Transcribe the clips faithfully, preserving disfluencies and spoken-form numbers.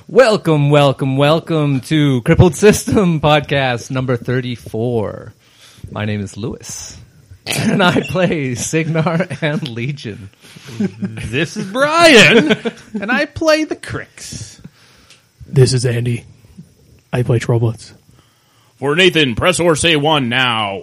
Welcome, welcome, welcome to Crippled System Podcast number thirty-four. My name is Lewis, and I play Signar and Legion. This is Brian, and I play the Cricks. This is Andy. I play Trollblitz. For Nathan, press or say one now.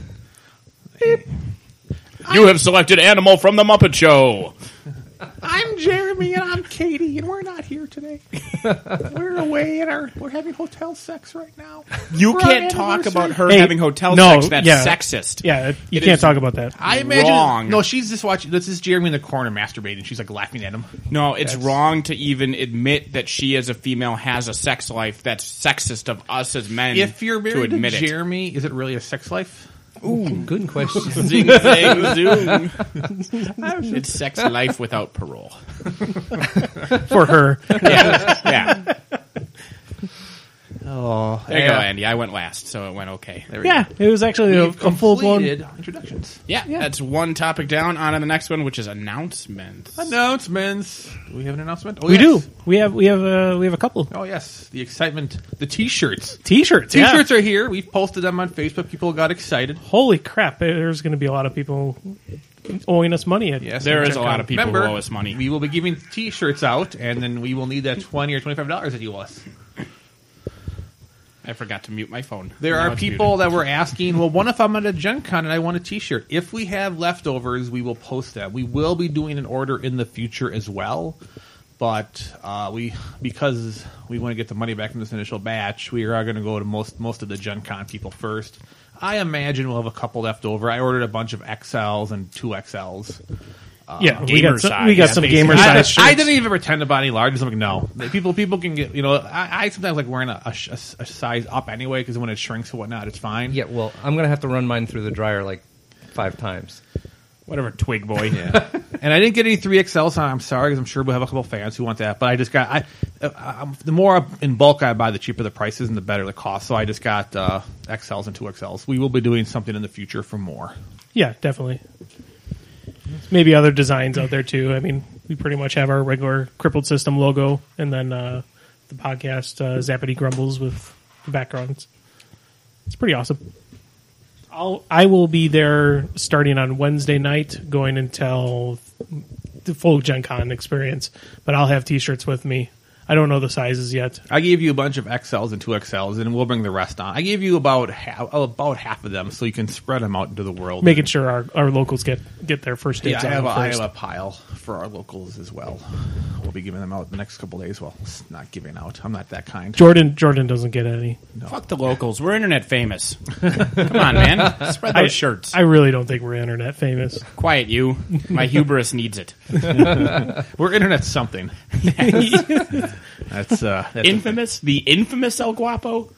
You have selected Animal from the Muppet Show. I'm Jeremy, and I'm Katie, and we're not here today. We're away, and our, we're having hotel sex right now. You For can't our talk anniversary. about her Hey, having hotel no, sex. That's yeah. sexist. Yeah, you It can't is talk about that. I imagine. wrong. No, she's just watching. This is Jeremy in the corner masturbating. She's like laughing at him. No, it's That's- wrong to even admit that she, as a female, has a sex life. That's sexist of us as men. If you're to married to, admit it. Jeremy, is it really a sex life? Ooh, good question. Zing, zang, zoom. It's sex life without parole. For her. Yeah, yeah. Oh, There you go, Andy. I went last, so it went okay. There we Yeah, it was actually a, We've a full-blown... completed introductions. Yeah, that's one topic down. On to the next one, which is announcements. Announcements. Do we have an announcement? Oh, We yes. do. We have we have uh, we have a couple Oh yes, the excitement. The T-shirts. T-shirts. yeah. T-shirts are here. We've posted them on Facebook. People got excited. Holy crap! There's going to be a lot of people owing us money. At Yes, There is check a lot out. of people Remember, who owe us money. We will be giving T-shirts out, and then we will need that twenty or twenty-five dollars that you owe us. I forgot to mute my phone. There Now are it's people muted. that were asking, well, what if I'm at a Gen Con and I want a T-shirt? If we have leftovers, we will post that. We will be doing an order in the future as well, but uh, we because we want to get the money back from this initial batch, we are going to go to most most of the Gen Con people first. I imagine we'll have a couple left over. I ordered a bunch of X Ls and two X Ls. yeah, we gamer got some, size, we got yeah, some basically. gamer I, size shirts. I didn't even pretend to buy any larges. I'm like, no, people people can get. You know, I, I sometimes like wearing a, a, a size up anyway because when it shrinks and whatnot, it's fine. yeah, well, I'm going to have to run mine through the dryer like five times. Whatever, twig boy. Yeah. And I didn't get any three X Ls. I'm sorry because I'm sure we'll have a couple fans who want that. But I just got I, I the more in bulk I buy, the cheaper the prices and the better the cost. So I just got uh, X Ls and two X Ls. We will be doing something in the future for more. Yeah, definitely. Maybe other designs out there too. I mean, we pretty much have our regular Crippled System logo, and then uh, the podcast uh, Zappity Grumbles with the backgrounds. It's pretty awesome. I'll I will be there starting on Wednesday night, going until the full Gen Con experience. But I'll have T-shirts with me. I don't know the sizes yet. I gave you a bunch of X Ls and two X Ls, and we'll bring the rest on. I gave you about half, about half of them, so you can spread them out into the world. Making sure our, our locals get, get their first Yeah, dibs I on have, a, them I first. have a pile for our locals as well. We'll be giving them out the next couple of days. Well, it's not giving out. I'm not that kind. Jordan Jordan doesn't get any. Fuck the locals. We're internet famous. Come on, man. Spread those I, shirts. I really don't think we're internet famous. Quiet you. My hubris needs it. We're internet something. That's uh, that's Infamous? The infamous El Guapo?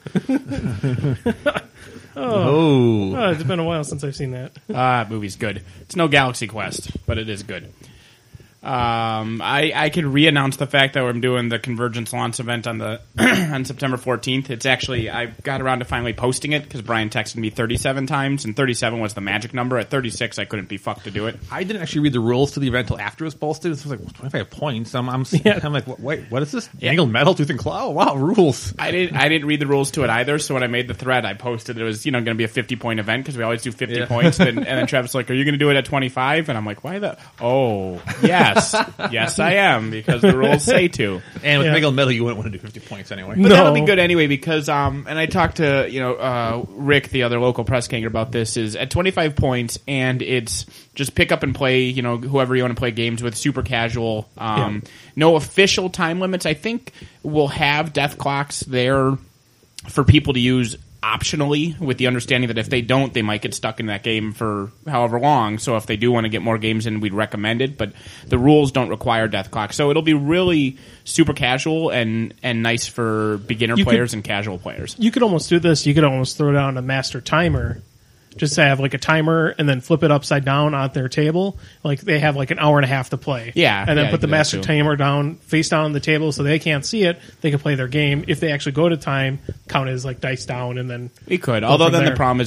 Oh, Oh, it's been a while since I've seen that. Ah, movie's good. It's no Galaxy Quest, but it is good. Um, I, I could re-announce the fact that I'm doing the Convergence launch event on the on September fourteenth. It's actually, I got around to finally posting it because Brian texted me thirty-seven times, and thirty-seven was the magic number. At thirty-six, I couldn't be fucked to do it. I didn't actually read the rules to the event until after it was posted. It was like well, twenty-five points. I'm, I'm, Yeah. I'm like, wait, what is this? Angled metal, tooth and claw? Oh, wow, rules. I didn't I didn't read the rules to it either, so when I made the thread, I posted it was, you know, going to be a fifty-point event because we always do fifty Yeah. points. And, and then Travis was like, are you going to do it at twenty-five? And I'm like, why the... Oh, yes. Yes, I am, because the rules say to. And with Yeah. angled metal, you wouldn't want to do fifty points anyway. But No. that'll be good anyway because, um, and I talked to, you know, uh, Rick, the other local press ganger, about this, is at twenty-five points, and it's just pick up and play, you know, whoever you want to play games with, super casual, um, Yeah. no official time limits. I think we'll have death clocks there for people to use optionally, with the understanding that if they don't, they might get stuck in that game for however long. So if they do want to get more games in, we'd recommend it. But the rules don't require death clock, so it'll be really super casual and and nice for beginner You players could- and casual players. You could almost do this. You could almost throw down a master timer. Just have like a timer and then flip it upside down on their table. Like they have like an hour and a half to play. Yeah, And then yeah, put the do that master too. timer down, face down on the table so they can't see it. They can play their game. If they actually go to time, count as like dice down and then We could, although from then there. the problem is if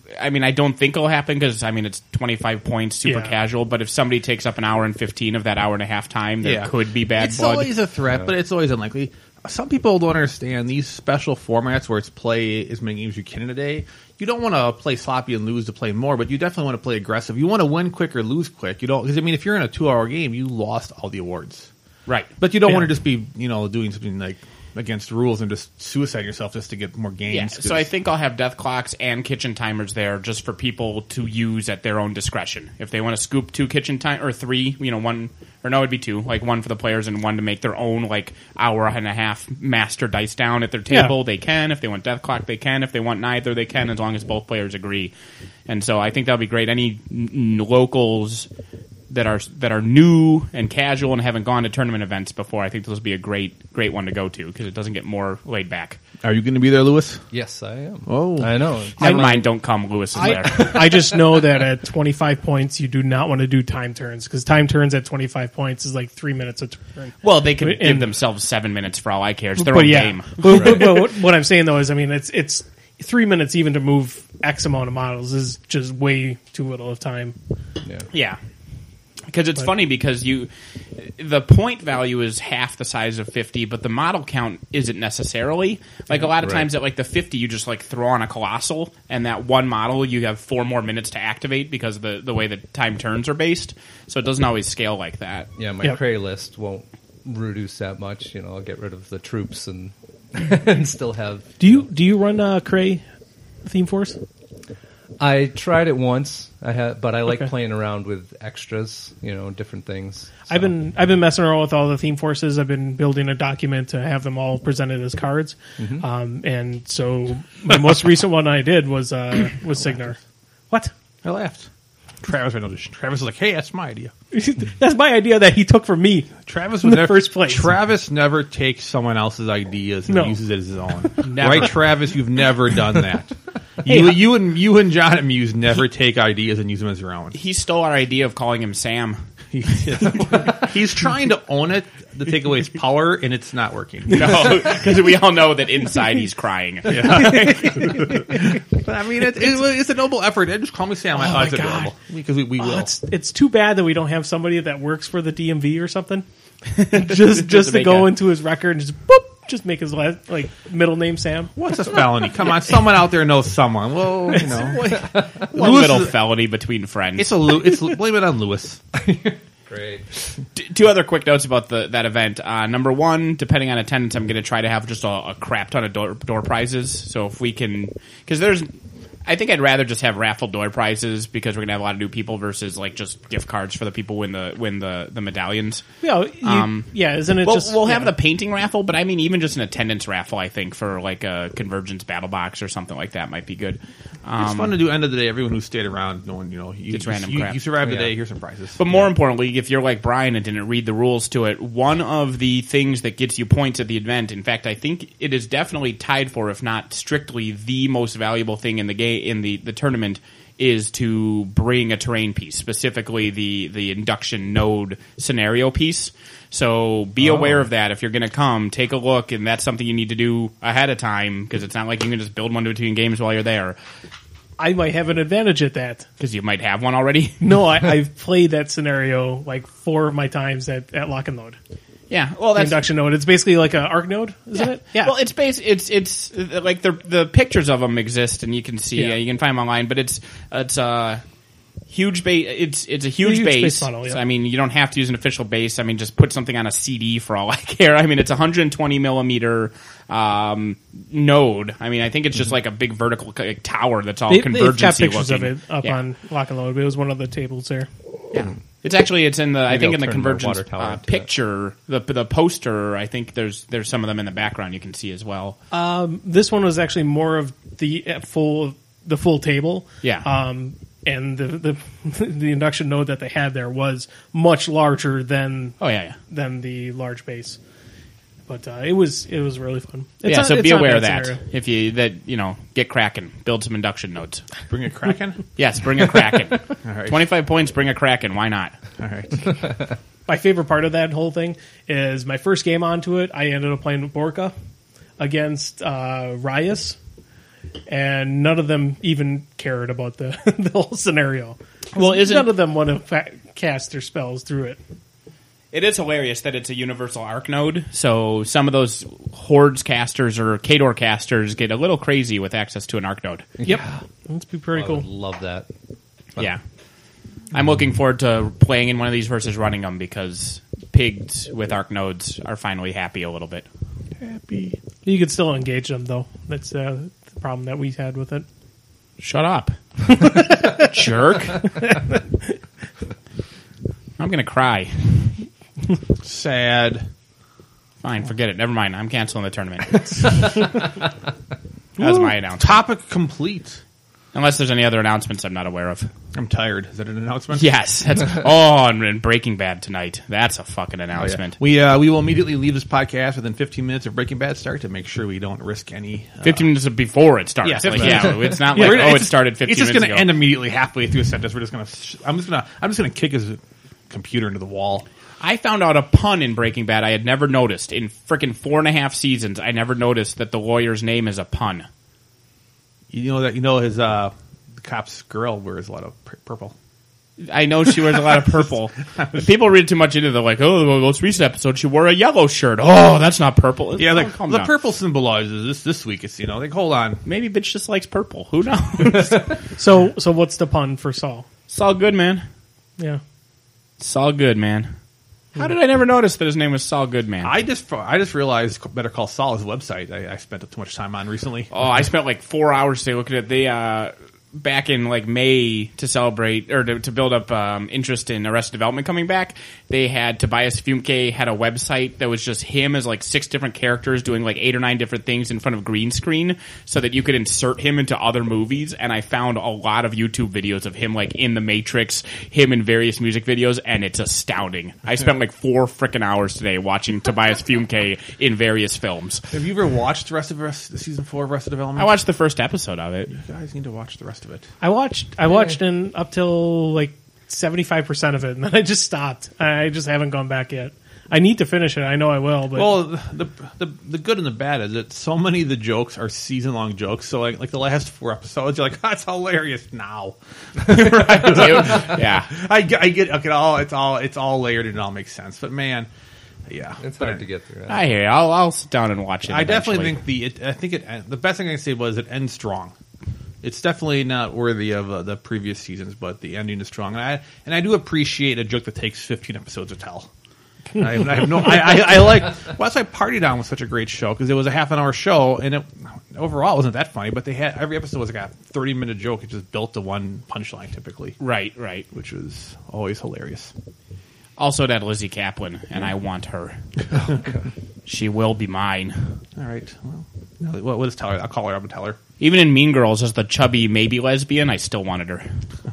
I mean, I don't think it'll happen because I mean it's twenty-five points, super Yeah. casual. But if somebody takes up an hour and fifteen of that hour and a half time, there Yeah. could be bad It's blood. always a threat, but it's always unlikely. Some people don't understand these special formats where it's play as many games as you can in a day. You don't want to play sloppy and lose to play more, but you definitely want to play aggressive. You want to win quick or lose quick. You don't, because I mean, if you're in a two-hour game, you lost all the awards. Right. But you don't Yeah. want to just be, you know, doing something like against rules and just suicide yourself just to get more games. Yeah, 'cause- so I think I'll have death clocks and kitchen timers there just for people to use at their own discretion. If they want to scoop two kitchen time or three, you know, one or no, it'd be two, like one for the players and one to make their own like hour and a half master dice down at their table. Yeah. They can. If they want death clock, they can. If they want neither, they can, as long as both players agree. And so I think that'll be great. Any n- n- locals that are that are new and casual and haven't gone to tournament events before, I think this will be a great great one to go to because it doesn't get more laid back. Are you going to be there, Lewis? Yes, I am. Oh. I know. Never mind, don't come. Lewis is there. I, I just know that at twenty-five points, you do not want to do time turns because time turns at twenty-five points is like three minutes a turn. Well, they could And- give themselves seven minutes for all I care. It's their but own yeah, game. but, but, but what, what I'm saying though is, I mean, it's it's three minutes even to move X amount of models is just way too little of time. Yeah. Yeah. Because it's But- funny because you, the point value is half the size of fifty, but the model count isn't necessarily. Like a lot of Right. times at like the fifty, you just like throw on a colossal, and that one model you have four more minutes to activate because of the the way that time turns are based. So it doesn't always scale like that. Yeah, my Yep. Cray list won't reduce that much. You know, I'll get rid of the troops and and still have. Do you do you run uh, Cray Theme Force? I tried it once. I had, but I like Okay. playing around with extras. You know, different things. I've been I've been messing around with all the theme forces. I've been building a document to have them all presented as cards. Um, and so the most recent one I did was uh, was Signar. What? I laughed. Travis, I know this. Travis was like, "Hey, that's my idea." That's my idea that he took from me. Travis In was the never, first place. Travis never takes someone else's ideas and No. uses it as his own. Never. Right, Travis? You've never done that. You, Hey, I- you and you and John and Muse never take ideas and use them as your own. He stole our idea of calling him Sam. He's trying to own it to take away its power, and it's not working. No, because we all know that inside he's crying. But I mean, it, it, it's a noble effort. Just call me Sam. Oh oh, my it's God. adorable because we, we Oh, will. it's it's too bad that we don't have somebody that works for the D M V or something. just just to make go a- into his record and just boop, just make his last like middle name Sam. What's a felony? Come on, someone out there knows someone. Well, you know, One Lewis little is- felony between friends. it's a Lew- it's blame it on Lewis. Great. T- Two other quick notes about the that event. Uh, number one, depending on attendance, I'm going to try to have just a, a crap ton of door, door prizes. So if we can, because there's, I think I'd rather just have raffle door prizes because we're going to have a lot of new people versus like just gift cards for the people who win the win the the medallions. Yeah, you, Um, yeah, isn't it Well, just we'll have yeah. the painting raffle, but I mean even just an attendance raffle. I think for like a Convergence battle box or something like that might be good. It's Um, fun to do end of the day. Everyone who stayed around, knowing you know, you, Gets you, random you, crap. you survived the Yeah. day. Here's some prizes. But more importantly, if you're like Brian and didn't read the rules to it, one of the things that gets you points at the event, in fact, I think it is definitely tied for, if not strictly the most valuable thing in the game in the, the tournament, is to bring a terrain piece, specifically the the induction node scenario piece. So be aware of that if you're going to come. Take a look, and that's something you need to do ahead of time because it's not like you can just build one between games while you're there I might have an advantage at that. because you might have one already. No, I, I've played that scenario like four of my times at, at Lock and Load. Yeah, well, The that's induction node. It's basically like an arc node, isn't it? Yeah. Well, it's base. It's it's uh, like the the pictures of them exist, and you can see. Yeah. Uh, you can find them online. But it's it's a huge base. It's it's a huge, huge base. base model, yeah. So, I mean, you don't have to use an official base. I mean, just put something on a C D for all I care. I mean, it's a one hundred twenty millimeter um, node. I mean, I think it's just like a big vertical like, tower that's all they, they've got convergency pictures looking. of it up Yeah. on Lock and Load. It was one of the tables there. Yeah. It's actually it's in the I Maybe think I'll in the turn my convergence water tower uh, into that. picture the the poster. I think there's there's some of them in the background you can see as well. This one was actually more of the uh, full the full table. Yeah. Um, and the, the the induction node that they had there was much larger than Oh yeah, yeah. than the large base. But uh, it was it was really fun. It's yeah, not- so it's be not a aware of bad that. scenario. If you that you know get cracking, build some induction nodes. Bring a Kraken. Yes, bring a kraken. All right. Twenty-five points, bring a kraken. Why not? All right. My favorite part of that whole thing is my first game onto it. I ended up playing with Borka against uh, Rias, and none of them even cared about the, the whole scenario. Well, isn't- none of them want to fa- cast their spells through it. It is hilarious that it's a universal arc node, so some of those Hordes casters or Khador casters get a little crazy with access to an arc node. Yep, that's be pretty I cool. would love that. Yeah. I'm looking forward to playing in one of these versus running them because pigs with arc nodes are finally happy a little bit. Happy. You could still engage them though. That's uh, the problem that we had with it. Shut up. Jerk. I'm going to cry. Sad. Fine, forget it. Never mind. I'm canceling the tournament. That was my announcement. Topic complete. Unless there's any other announcements I'm not aware of. I'm tired. Is that an announcement? Yes. That's, oh, and, and Breaking Bad tonight. That's a fucking announcement. We uh, we will immediately leave this podcast within fifteen minutes of Breaking Bad start to make sure we don't risk any. Uh, fifteen minutes before it starts. Yeah, like, fifteen yeah, it's not like, We're- oh, it it's- started fifteen It's just minutes going to ago. end immediately halfway through a sentence. We're just going to. I'm just going to. I'm just going to kick his computer into the wall. I found out a pun in Breaking Bad I had never noticed. In frickin' four and a half seasons, I never noticed that the lawyer's name is a pun. You know that you know his uh, the cop's girl wears a lot of pur- purple. I know she wears a lot of purple. People read too much into it. They're like, oh, the most recent episode, she wore a yellow shirt. Oh, that's not purple. Yeah, Oh, like calm the down. purple symbolizes this this week. It's you know like hold on. Maybe bitch just likes purple. Who knows? So, so what's the pun for Saul? It's all good, man. Yeah, It's all good, man. How did I never notice that his name was Saul Goodman? I just I just realized Better Call Saul's website. I, I spent too much time on recently. Oh, I spent like four hours today looking at they uh back in like May to celebrate or to, to build up um, interest in Arrested Development coming back. They had Tobias Fumke had a website that was just him as like six different characters doing like eight or nine different things in front of green screen so that you could insert him into other movies. And I found a lot of YouTube videos of him like in The Matrix, him in various music videos, and it's astounding. I spent like four freaking hours today watching Tobias Fumke in various films. Have you ever watched the rest of Arrest, season four of Arrested Development? I watched the first episode of it. You guys need to watch the rest of it. I watched. I watched in up till like seventy-five percent of it, and then I just stopped. I just haven't gone back yet. I need to finish it. I know I will, but Well, the, the the good and the bad is that so many of the jokes are season long jokes. So like like the last four episodes, you're like, that's hilarious now. Yeah. I, get- I get okay. All it's all it's all layered and it all makes sense. But man, yeah, It's hard to get through. I hear you. I'll, I'll sit down and watch it. I definitely eventually. think the it, I think it the best thing I can say was it ends strong. It's definitely not worthy of uh, the previous seasons, but the ending is strong, and I and I do appreciate a joke that takes fifteen episodes to tell. I, I have no. I, I, I like. Well, that's why Party Down was such a great show because it was a half an hour show, and it overall wasn't that funny. But they had every episode was like a thirty minute joke. It just built to one punchline typically, Right, right. which was always hilarious. Also, that Lizzie Kaplan, and I want her. She will be mine. All right. Well, what, what is tell her? I'll call her up and tell her. Even in Mean Girls, as the chubby maybe lesbian, I still wanted her.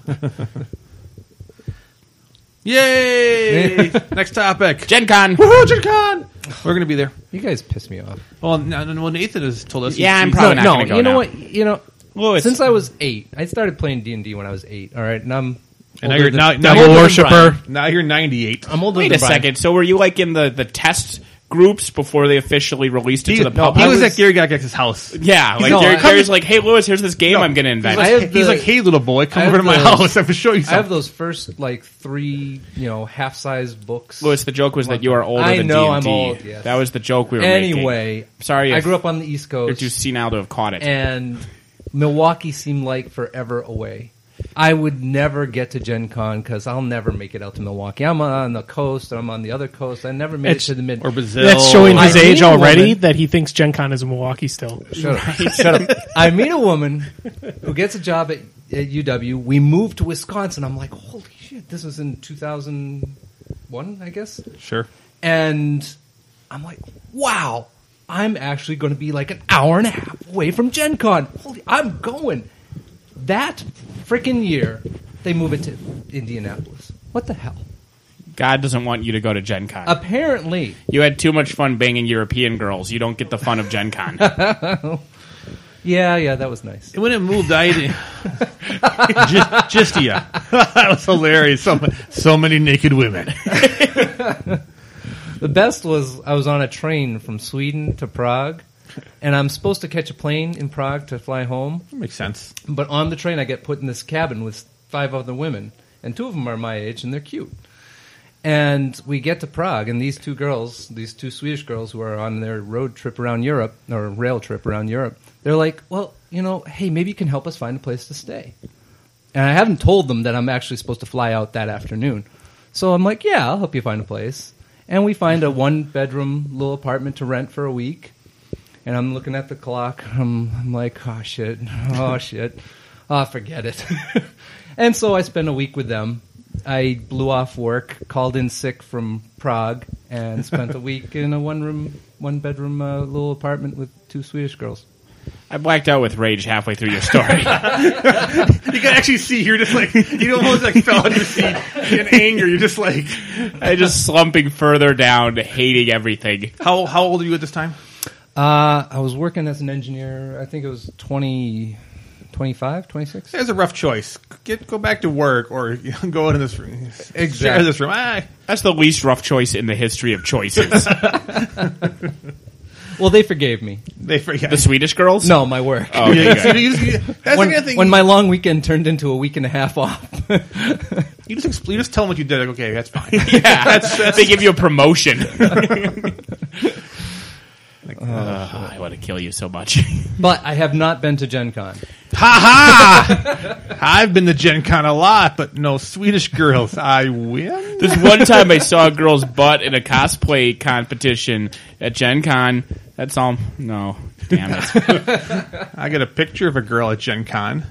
Yay! Next topic. Gen Con. Woohoo, Gen Con! We're gonna be there. You guys piss me off. Well, no, no, well, Nathan has told us. Yeah, I'm he's- probably no, not no. gonna go You know now. what? You know, Louis. since I was eight, I started playing D and D when I was eight. All right, and I'm And now older you're than- now, I'm now older you're than worshiper. Brian. Now you're ninety-eight. I'm older Wait than a Brian. second. So were you like in the, the test groups before they officially released it He, to the no, public? he was, was- at Gary Gygax's house. Yeah, like No, Gary, I- Gary's like, hey, Louis, here's this game No, I'm going to invent. I He's, have he's the- like, hey, little boy, come I over have to my the- house. I have to show you I have something. those first like three, you know, half-size books. Louis, the joke was that you are older I than know D and I'm D. old, yes. That was the joke we were making. Anyway, Sorry I if grew up on the East you're Coast, too senile to have caught it. and Milwaukee seemed like forever away. I would never get to Gen Con because I'll never make it out to Milwaukee. I'm on the coast, or I'm on the other coast. I never made It's- it to the mid. or Brazil. that's showing his I age mean, already. woman- That he thinks Gen Con is in Milwaukee still. Shut up. Shut up. I meet a woman who gets a job at, at U W. We moved to Wisconsin. I'm like, holy shit, this was in two thousand one, I guess. Sure. And I'm like, wow, I'm actually going to be like an hour and a half away from Gen Con. Holy, I'm going. That freaking year, they move it to Indianapolis. What the hell? God doesn't want you to go to Gen Con. Apparently. You had too much fun banging European girls. You don't get the fun of Gen Con. Yeah, yeah, that was nice. When it moved, I just, just yeah, that was hilarious. So, so many naked women. The best was I was on a train from Sweden to Prague, and I'm supposed to catch a plane in Prague to fly home. That makes sense. But on the train, I get put in this cabin with five other women, and two of them are my age, and they're cute. And we get to Prague, and these two girls, these two Swedish girls who are on their road trip around Europe, or rail trip around Europe, they're like, well, you know, hey, maybe you can help us find a place to stay. And I haven't told them that I'm actually supposed to fly out that afternoon. So I'm like, yeah, I'll help you find a place. And we find a one-bedroom little apartment to rent for a week. And I'm looking at the clock. I'm, I'm like, oh, shit. Oh, shit. Oh, forget it. And so I spent a week with them. I blew off work, called in sick from Prague, and spent a week in a one-room, one-bedroom uh, little apartment with two Swedish girls. I blacked out with rage halfway through your story. You can actually see you're just like you almost like fell out of your seat in anger. You're just like I just slumping further down, hating everything. how how old are you at this time? Uh, I was working as an engineer. I think it was twenty, twenty-five, twenty-six. There's a rough choice. Get go back to work or you know, go into this room. Exactly. Share this room. Ah. That's the least rough choice in the history of choices. Well, they forgave me. They forget The Swedish girls? No, my work. Oh, okay, You, good. you, you, that's when, the kind of thing. when my long weekend turned into a week and a half off. you just expl- you just tell them what you did. Like, okay, that's fine. Yeah, that's, that's, they give you a promotion. Like, uh, I want to kill you so much. But I have not been to Gen Con. ha ha! I've been to Gen Con a lot, but no Swedish girls. I win. This one time I saw a girl's butt in a cosplay competition at Gen Con. That's all. No. Damn it. I got a picture of a girl at Gen Con.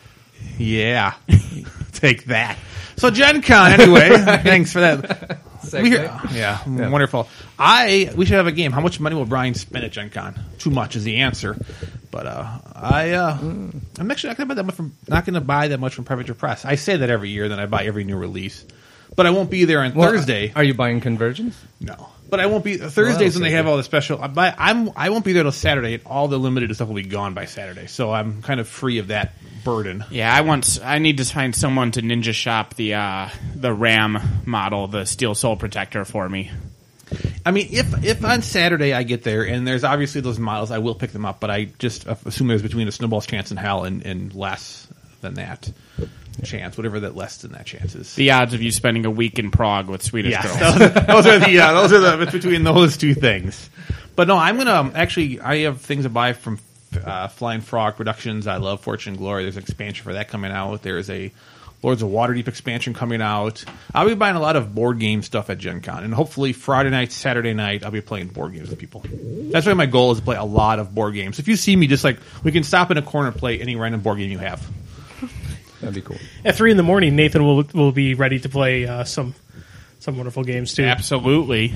Yeah. Take that. So Gen Con, anyway. Thanks for that. We hear, yeah, yeah, wonderful. I we should have a game. How much money will Brian spend at Gen Con? Too much is the answer. But uh, I uh, mm. I'm actually not going to buy that much from not going to buy that much from Predator Press. I say that every year, then I buy every new release. But I won't be there on well, Thursday. Are you buying Convergence? No. But I won't be Thursdays well, when they have all the special. I buy, I'm I won't be there till Saturday, and all the limited stuff will be gone by Saturday. So I'm kind of free of that burden. Yeah, I want. I need to find someone to ninja shop the uh, the RAM model, the Steel Soul Protector, for me. I mean, if if on Saturday I get there and there's obviously those models, I will pick them up. But I just assume there's between a snowball's chance in hell and, and less than that chance, whatever that less than that chance is. The odds of you spending a week in Prague with Swedish Yes, girls. those, those are the uh, those are the between those two things. But no, I'm gonna um, actually. I have things to buy from uh, Flying Frog Productions. I love Fortune and Glory. There's an expansion for that coming out. There's a Lords of Waterdeep expansion coming out. I'll be buying a lot of board game stuff at Gen Con, and hopefully Friday night, Saturday night, I'll be playing board games with people. That's why my goal is to play a lot of board games. If you see me, just like we can stop in a corner and play any random board game you have. That'd be cool. At three in the morning, Nathan will will be ready to play uh, some some wonderful games too. Absolutely.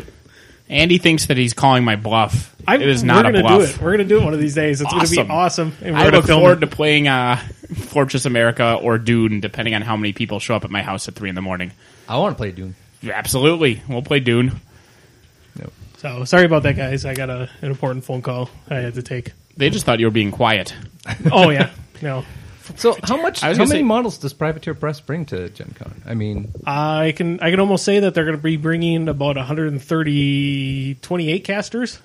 Andy thinks that he's calling my bluff. I, it is not we're a gonna bluff. Do it. We're going to do it one of these days. It's going to Awesome. be awesome. And we're I gonna look film forward it. to playing uh, Fortress America or Dune, depending on how many people show up at my house at three in the morning. I want to play Dune. Yeah, absolutely. We'll play Dune. Nope. So sorry about that, guys. I got a, an important phone call I had to take. They just thought you were being quiet. Oh yeah, no. So how much? I How was many gonna say- models does Privateer Press bring to Gen Con? I mean, I can I can almost say that they're going to be bringing about one hundred thirty, twenty-eight casters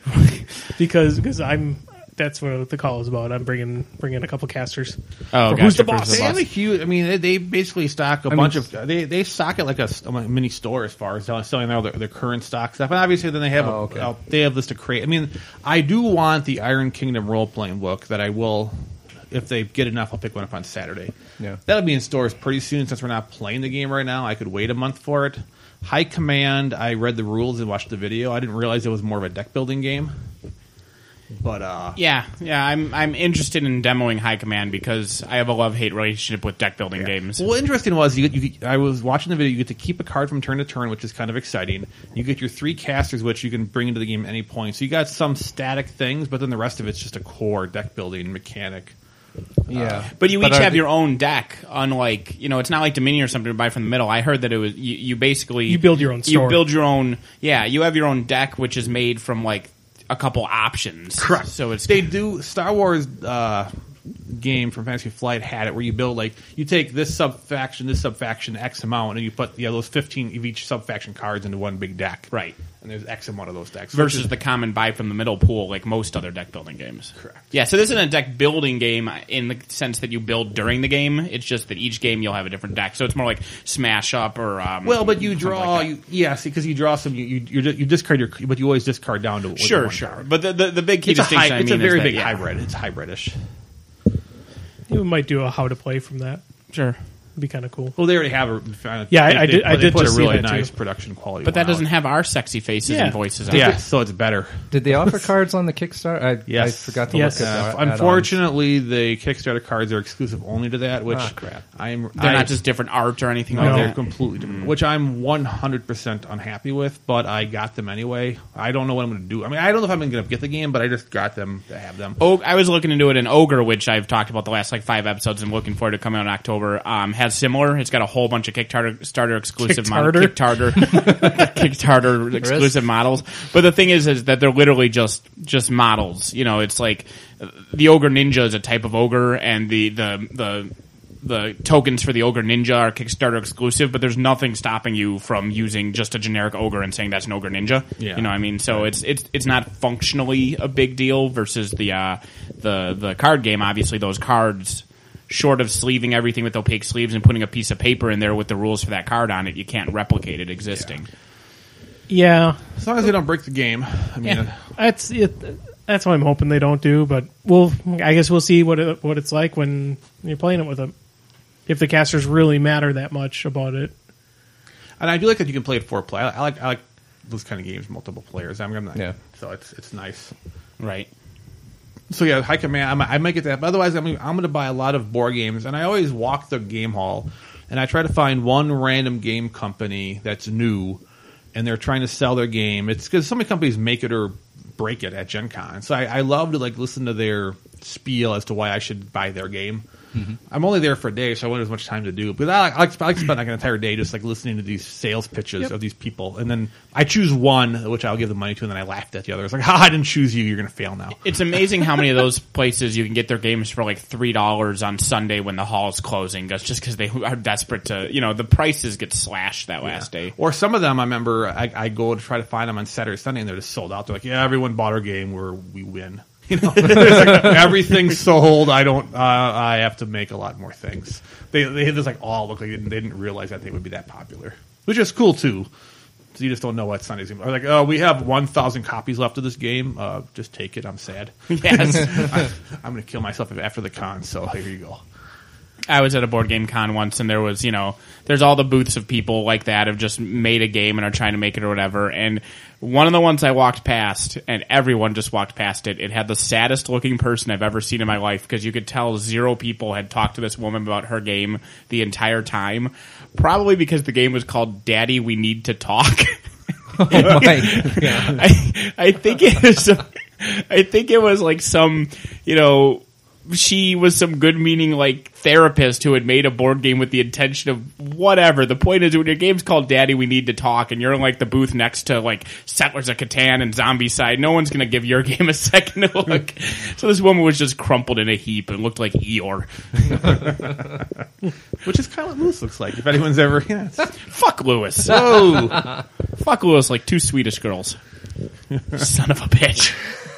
because because I'm that's what the call is about. I'm bringing bringing a couple casters. Oh, For gotcha. Who's the For Boss? the They have boss. a huge. I mean, they, they basically stock a I bunch mean, of. They they stock it like a, s- a mini store as far as selling, selling all their, their current stock stuff. And obviously, then they have Oh, a, okay. uh, they have this to create. I mean, I do want the Iron Kingdom role playing book that I will. If they get enough, I'll pick one up on Saturday. Yeah. That'll be in stores pretty soon since we're not playing the game right now. I could wait a month for it. High Command, I read the rules and watched the video. I didn't realize it was more of a deck building game. But, uh... Yeah, yeah. I'm I'm interested in demoing High Command because I have a love hate relationship with deck building games. Well, interesting was you, you, I was watching the video. You get to keep a card from turn to turn, which is kind of exciting. You get your three casters, which you can bring into the game at any point. So you got some static things, but then the rest of it's just a core deck building mechanic. yeah. But you each are have the- your own deck, unlike, you know, it's not like Dominion or something to buy from the middle. I heard that it was, you, you basically... You build your own store. You build your own, yeah, you have your own deck, which is made from, like, a couple options. Correct. So it's... They do Star Wars uh, game from Fantasy Flight had it where you build like you take this sub faction, this sub faction X amount, and you put yeah those fifteen of each sub faction cards into one big deck. Right. and there's X amount of those decks versus which is- the common buy from the middle pool, like most other deck building games. Correct. Yeah, so this isn't a deck building game in the sense that you build during the game. It's just that each game you'll have a different deck. So it's more like Smash Up or um, Well, but you something draw, like that. you, yeah, see, because you draw some, you you, you you discard your, but you always discard down to with Sure, one sure. card. But the, the the big key It's a distinction hy- I it's mean a very is that, big yeah. hybrid. It's hybridish. You might do a how to play from that. Sure. It'd be kind of cool. Well, they already have a. Yeah, I- they, I did- They, I they did put just a see really that, too. nice production quality. But that one doesn't out. have our sexy faces Yeah. and voices on Yeah, it. so it's better. Did they offer cards on the Kickstarter? I, Yes. I forgot to Yes. look at Uh, the add-ons. unfortunately, the Kickstarter cards are exclusive only to that, which Ah, crap. I'm. They're I, not just different art or anything No, like they're that. completely different. Which I'm one hundred percent unhappy with, but I got them anyway. I don't know what I'm going to do. I mean, I don't know if I'm going to get the game, but I just got them to have them. Og- I was looking into it, and Ogre, which I've talked about the last like five episodes, I'm looking forward to coming out in October, um, has similar. It's got a whole bunch of Kickstarter starter exclusive models. Kickstarter? Kickstarter, Kickstarter exclusive models. But the thing is, is that they're literally just just models. You know, it's like uh, the Ogre Ninja is a type of ogre, and the the the the tokens for the Ogre Ninja are Kickstarter exclusive, but there's nothing stopping you from using just a generic ogre and saying that's an Ogre Ninja. Yeah. You know what I mean? So it's it's it's not functionally a big deal versus the uh, the the card game. Obviously, those cards, short of sleeving everything with opaque sleeves and putting a piece of paper in there with the rules for that card on it, you can't replicate it existing. Yeah, As long as they don't break the game. I mean, uh, that's it. That's what I'm hoping they don't do. But we'll. I guess we'll see what it, what it's like when you're playing it with them. If the casters really matter that much about it. and I do like that you can play it four play. I, I like I like those kind of games, multiple players. I'm, I'm not, Yeah. So it's it's nice. Right. So yeah, High Command. I might, I might get that. But otherwise, I mean, I'm going to buy a lot of board games, and I always walk the game hall, and I try to find one random game company that's new, and they're trying to sell their game. It's because so many companies make it or break it at Gen Con. So I, I love to like listen to their spiel as to why I should buy their game. Mm-hmm. I'm only there for a day, so I won't have as much time to do it. But I like, I like, I like to spend like an entire day just like listening to these sales pitches Yep. of these people, and then I choose one which I'll give the money to, and then I laughed at the other. It's like, ha, I didn't choose you. You're going to fail now. It's amazing how many of those places you can get their games for like three dollars on Sunday when the hall's closing, just just because they are desperate to, you know, the prices get slashed that last day. Or some of them, I remember, I, I go to try to find them on Saturday, Sunday, and they're just sold out. They're like, yeah, everyone bought our game where we win. You know, it's like, everything's sold. I don't. Uh, I have to make a lot more things. They they just like all look like they didn't, they didn't realize that they would be that popular, which is cool too. So you just don't know what Sunday's going to be. Like, oh, we have one thousand copies left of this game. Uh, just take it. I'm sad. Yes. I, I'm going to kill myself after the con. So here you go. I was at a board game con once, and there was, you know, there's all the booths of people like that have just made a game and are trying to make it or whatever. And one of the ones I walked past, and everyone just walked past it, it had the saddest looking person I've ever seen in my life, because you could tell zero people had talked to this woman about her game the entire time. Probably because the game was called Daddy, We Need to Talk. Oh my God. I, I think it was, I think it was like some, you know, she was some good-meaning, like, therapist who had made a board game with the intention of whatever. The point is, when your game's called Daddy, We Need to Talk, and you're in, like, the booth next to, like, Settlers of Catan and Zombicide, no one's going to give your game a second to look. So this woman was just crumpled in a heap and looked like Eeyore. Which is kind of what Lewis looks like. If anyone's ever, yeah. Fuck Lewis. Oh, Fuck Lewis like two Swedish girls. Son of a bitch.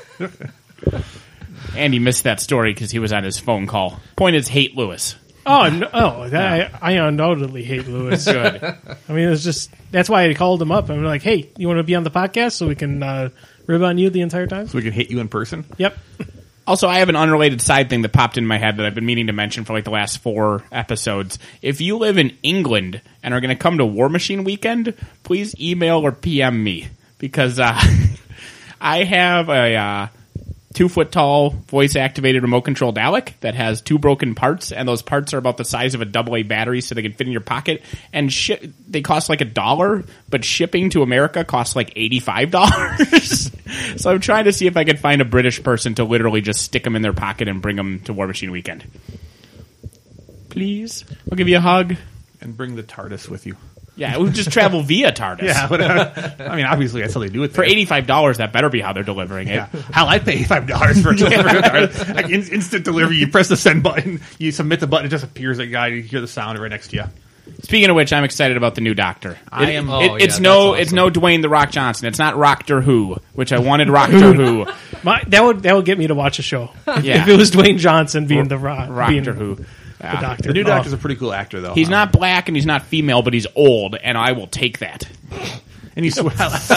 Andy missed that story because he was on his phone call. Point is, hate Lewis. Oh, no, oh that, I, I undoubtedly hate Lewis. Good. I mean, it's just that's why I called him up. I'm like, hey, you want to be on the podcast so we can uh, rib on you the entire time? so we can hit you in person. Yep. Also, I have an unrelated side thing that popped in my head that I've been meaning to mention for like the last four episodes. If you live in England and are going to come to War Machine Weekend, please email or P M me, because uh, I have a uh, two-foot-tall voice-activated remote-control Dalek that has two broken parts, and those parts are about the size of a double A battery, so they can fit in your pocket. And shi- they cost like a dollar, but shipping to America costs like eighty-five dollars. So I'm trying to see if I can find a British person to literally just stick them in their pocket and bring them to War Machine Weekend. Please, I'll give you a hug. And bring the TARDIS with you. Yeah, we'll just travel via TARDIS. Yeah, but, uh, I mean, obviously that's how they do it. For there. eighty-five dollars, that better be how they're delivering it. Yeah. Hell, I'd pay eighty-five dollars for a delivery. Like in, instant delivery. You press the send button, you submit the button, it just appears. Like, guy, you hear the sound right next to you. Speaking of which, I'm excited about the new Doctor. I It- am- it- Oh, it's yeah, no, that's it's awesome. no Dwayne the Rock Johnson. It's not Rockter Who, which I wanted Rockter Who. My, that would that would get me to watch a show. If, Yeah. if it was Dwayne Johnson being the rock, being Rockter Who. the Yeah. doctor. The new Oh. Doctor's a pretty cool actor, though. He's Um, not black and he's not female, but he's old, and I will take that. and he's. No,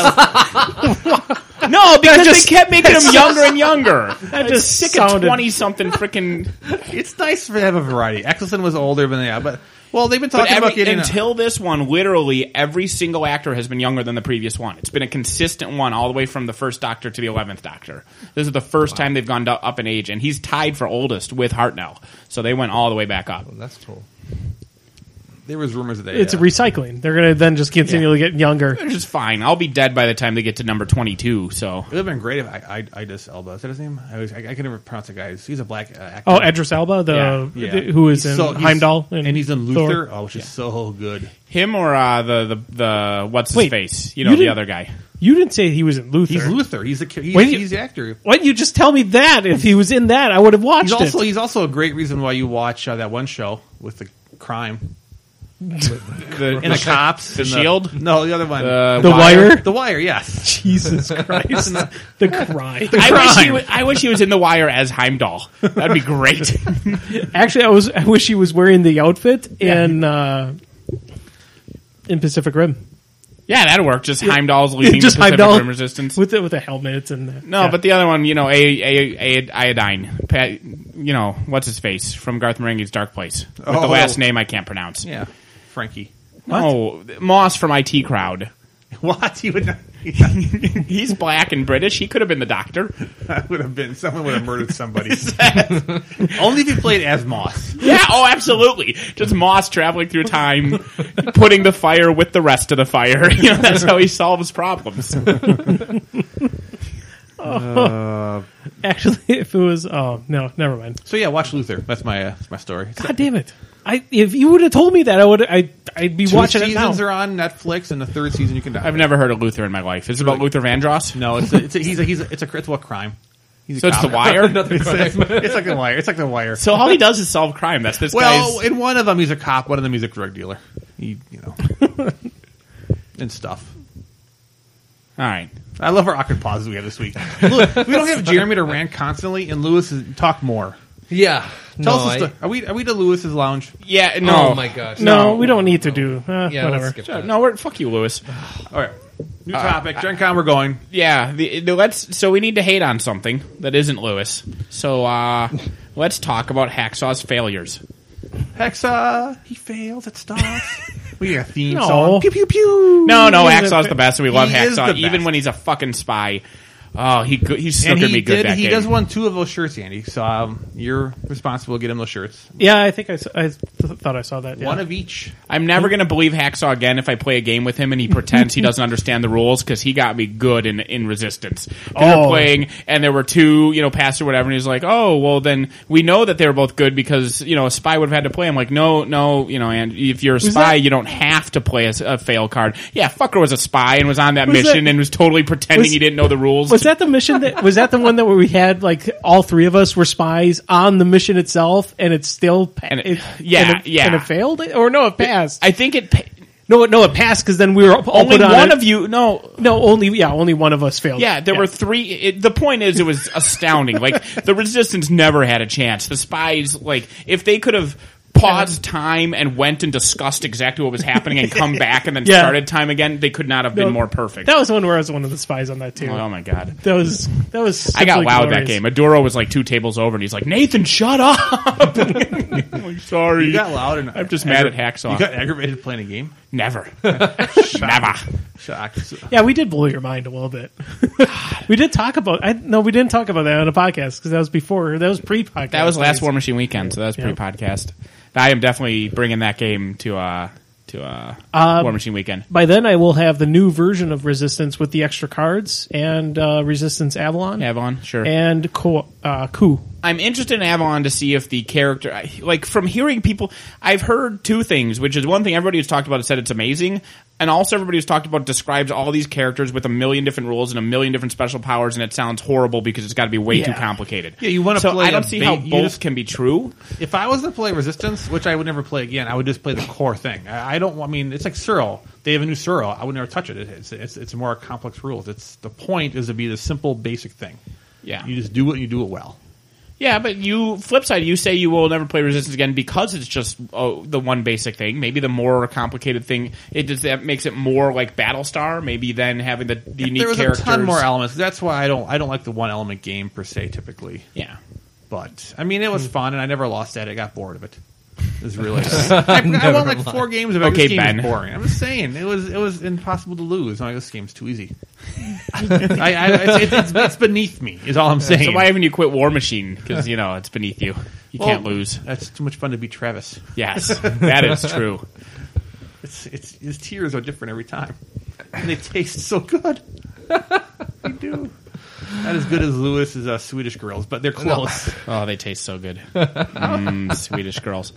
because just- they kept making him younger and younger. That I'm just sick of sounded- twenty something freaking. It's nice to have a variety. Eccleston was older than they are, but well, they've been But talking every, about getting a- until this one, literally every single actor has been younger than the previous one. It's been a consistent one all the way from the first Doctor to the eleventh Doctor. This is the first time they've gone do- up in age, and he's tied for oldest with Hartnell. So they went all the way back up. That's cool. There was rumors that they, It's uh, recycling. They're going to then just continually get younger. Which is fine. I'll be dead by the time they get to number twenty-two. So It would have been great if I, I, Idris Elba. Is that his name? I, was, I, I can never pronounce the guy. He's a black uh, actor. Oh, Idris Elba, the, Yeah, yeah. the- who is He's in so- he's- Heimdall, and, he's in Thor. Luther. Oh, which is so good. him or uh, the, the the what's his Wait, face? You know you the didn't- other guy. You didn't say he was in Luther. He's Luther. He's the he's, Why did you- he's the actor. Why didn't you just tell me that? If he was in that, I would have watched He's also it. he's also a great reason why you watch uh, that one show with the crime The, and the cops. The and Shield? No, the other one. Uh, The Wire? The Wire. Yes. Jesus Christ. The cry. I wish, he was, I wish he was in The Wire as Heimdall. That'd be great. Actually, I was. I wish he was wearing the outfit in uh, in Pacific Rim. Yeah, that'd work. Just Heimdall's leading Just the Pacific Heimdall Rim Resistance. with the, with the helmet and the, No, yeah. but the other one, you know, a, a, a iodine. Pat, you know, what's his face from Garth Marenghi's Dark Place with the Oh. last name I can't pronounce. Yeah. Frankie. No, Moss from I T Crowd. What? He would not. He's black and British. He could have been the Doctor. That would have been someone would have murdered somebody. Only if he played as Moss. Yeah, oh, absolutely. Just Moss traveling through time, putting the fire with the rest of the fire. You know, that's how he solves problems. Actually, if it was, oh no, never mind. So yeah, watch Luther. That's my uh, that's my story. God damn it! I if you would have told me that, I would. I I'd be Two watching it now. seasons are on Netflix, and the third season you can. I've never heard of Luther in my life. Is it about Luther Vandross? No, it's a, it's a, he's a, he's a, it's a it's about crime. He's a So it's cop. The Wire? it's, it's, it's like the Wire. It's like the Wire. So all he does is solve crime. That's this Well, guy's... in one of them he's a cop. One of them he's a drug dealer. He, you know, and stuff. All right. I love our awkward pauses we have this week. Look, we don't have Jeremy to rant constantly, and Lewis is, talk more. Yeah. Tell no, us, a I, sto- are we are we to Lewis's lounge? Yeah, no. Oh my gosh. No, we don't need to do. Uh, Yeah, whatever. let's skip that. No, we're, fuck you, Lewis. All right, new topic. Gen Con, we're going. Yeah, the, the, let's. So we need to hate on something that isn't Lewis. So uh, let's talk about Hacksaw's failures. Hexa, he fails at stuff. We got a theme No. song. Pew pew pew. No, no, He is Hacksaw's a- the best, and we love he is Hacksaw, the even best. when he's a fucking spy. Oh, he go- he And snookered he me good did. that He game. does won two of those shirts, Andy. So um, you're responsible to get him those shirts. Yeah, I think I, s- I th- thought I saw that. Yeah. One of each. I'm never going to believe Hacksaw again if I play a game with him and he pretends he doesn't understand the rules because he got me good in in Resistance. 'Cause we Oh. were playing and there were two, you know, pass or whatever, and he's like, "Oh, well, then we know that they were both good because you know a spy would have had to play." I'm like, "No, no, you know, and if you're a spy, that- you don't have to play a, s- a fail card." Yeah, fucker was a spy and was on that Was mission that- and was totally pretending was- he didn't know the rules. Was that the mission that was that the one that where we had like all three of us were spies on the mission itself, and it still pa- And it- it, yeah, and it, yeah. and it failed, or no, it passed. I think it. Pa- no, no, it passed because then we were all only put on one it. of you. No, No, only yeah, only one of us failed. Yeah, there were three. It, the point is, it was astounding. Like the Resistance never had a chance. The spies, like, if they could have paused time and went and discussed exactly what was happening and come back and then Yeah. started time again, they could not have been No, more perfect. That was one where I was one of the spies on that too. oh my god. That was that was. I got simply loud glorious. that game. Aduro was like two tables over, and he's like, "Nathan, shut up!" I'm like, sorry, You got loud, and I'm just mad at Hacksaw. You got aggravated playing a game. Never, never. Shocked. Yeah, we did blow your mind a little bit. we did talk about. I no, we didn't talk about that on a podcast because that was before. That was pre-podcast. That was last days. War Machine weekend, so that was Yeah. pre-podcast. I am definitely bringing that game to uh to uh, Um, War Machine weekend. By then, I will have the new version of Resistance with the extra cards and uh, Resistance Avalon Avalon, sure. and Co- uh, Coup. I'm interested in Avalon to see if the character, I- like from hearing people, I've heard two things, which is one thing everybody who's talked about has said it's amazing, and also everybody who's talked about describes all these characters with a million different rules and a million different special powers, and it sounds horrible because it's got to be way too Yeah. complicated. Yeah, you wanna so play I don't a see ba- how you both just- can be true. If I was to play Resistance, which I would never play again, I would just play the core thing. I, I don't. I mean, it's like Cyril. They have a new Cyril. I would never touch it. It's it's it's more complex rules. It's the point is to be the simple, basic thing. Yeah. You just do it and you do it well. Yeah, but you, flip side, you say you will never play Resistance again because it's just oh, the one basic thing. Maybe the more complicated thing, it just that makes it more like Battlestar. Maybe then having the, the unique There was characters. a ton more elements. That's why I don't I don't like the one element game per se typically. Yeah. But I mean, it was fun, and I never lost at it. I got bored of it. It was really. I, I won like four games of it. Okay, This game Ben. is boring. I'm just saying it was it was impossible to lose. I'm like, this game's too easy. I, I, it's, it's, it's beneath me. Is all I'm saying. So why haven't you quit War Machine? Because, you know, it's beneath you. You Well, can't lose. That's too much fun to beat Travis. Yes, that is true. It's it's his tears are different every time, and they taste so good. They do. Not as good as Lewis's uh, Swedish girls, but they're close. Oh, they taste so good. Mm, Swedish girls.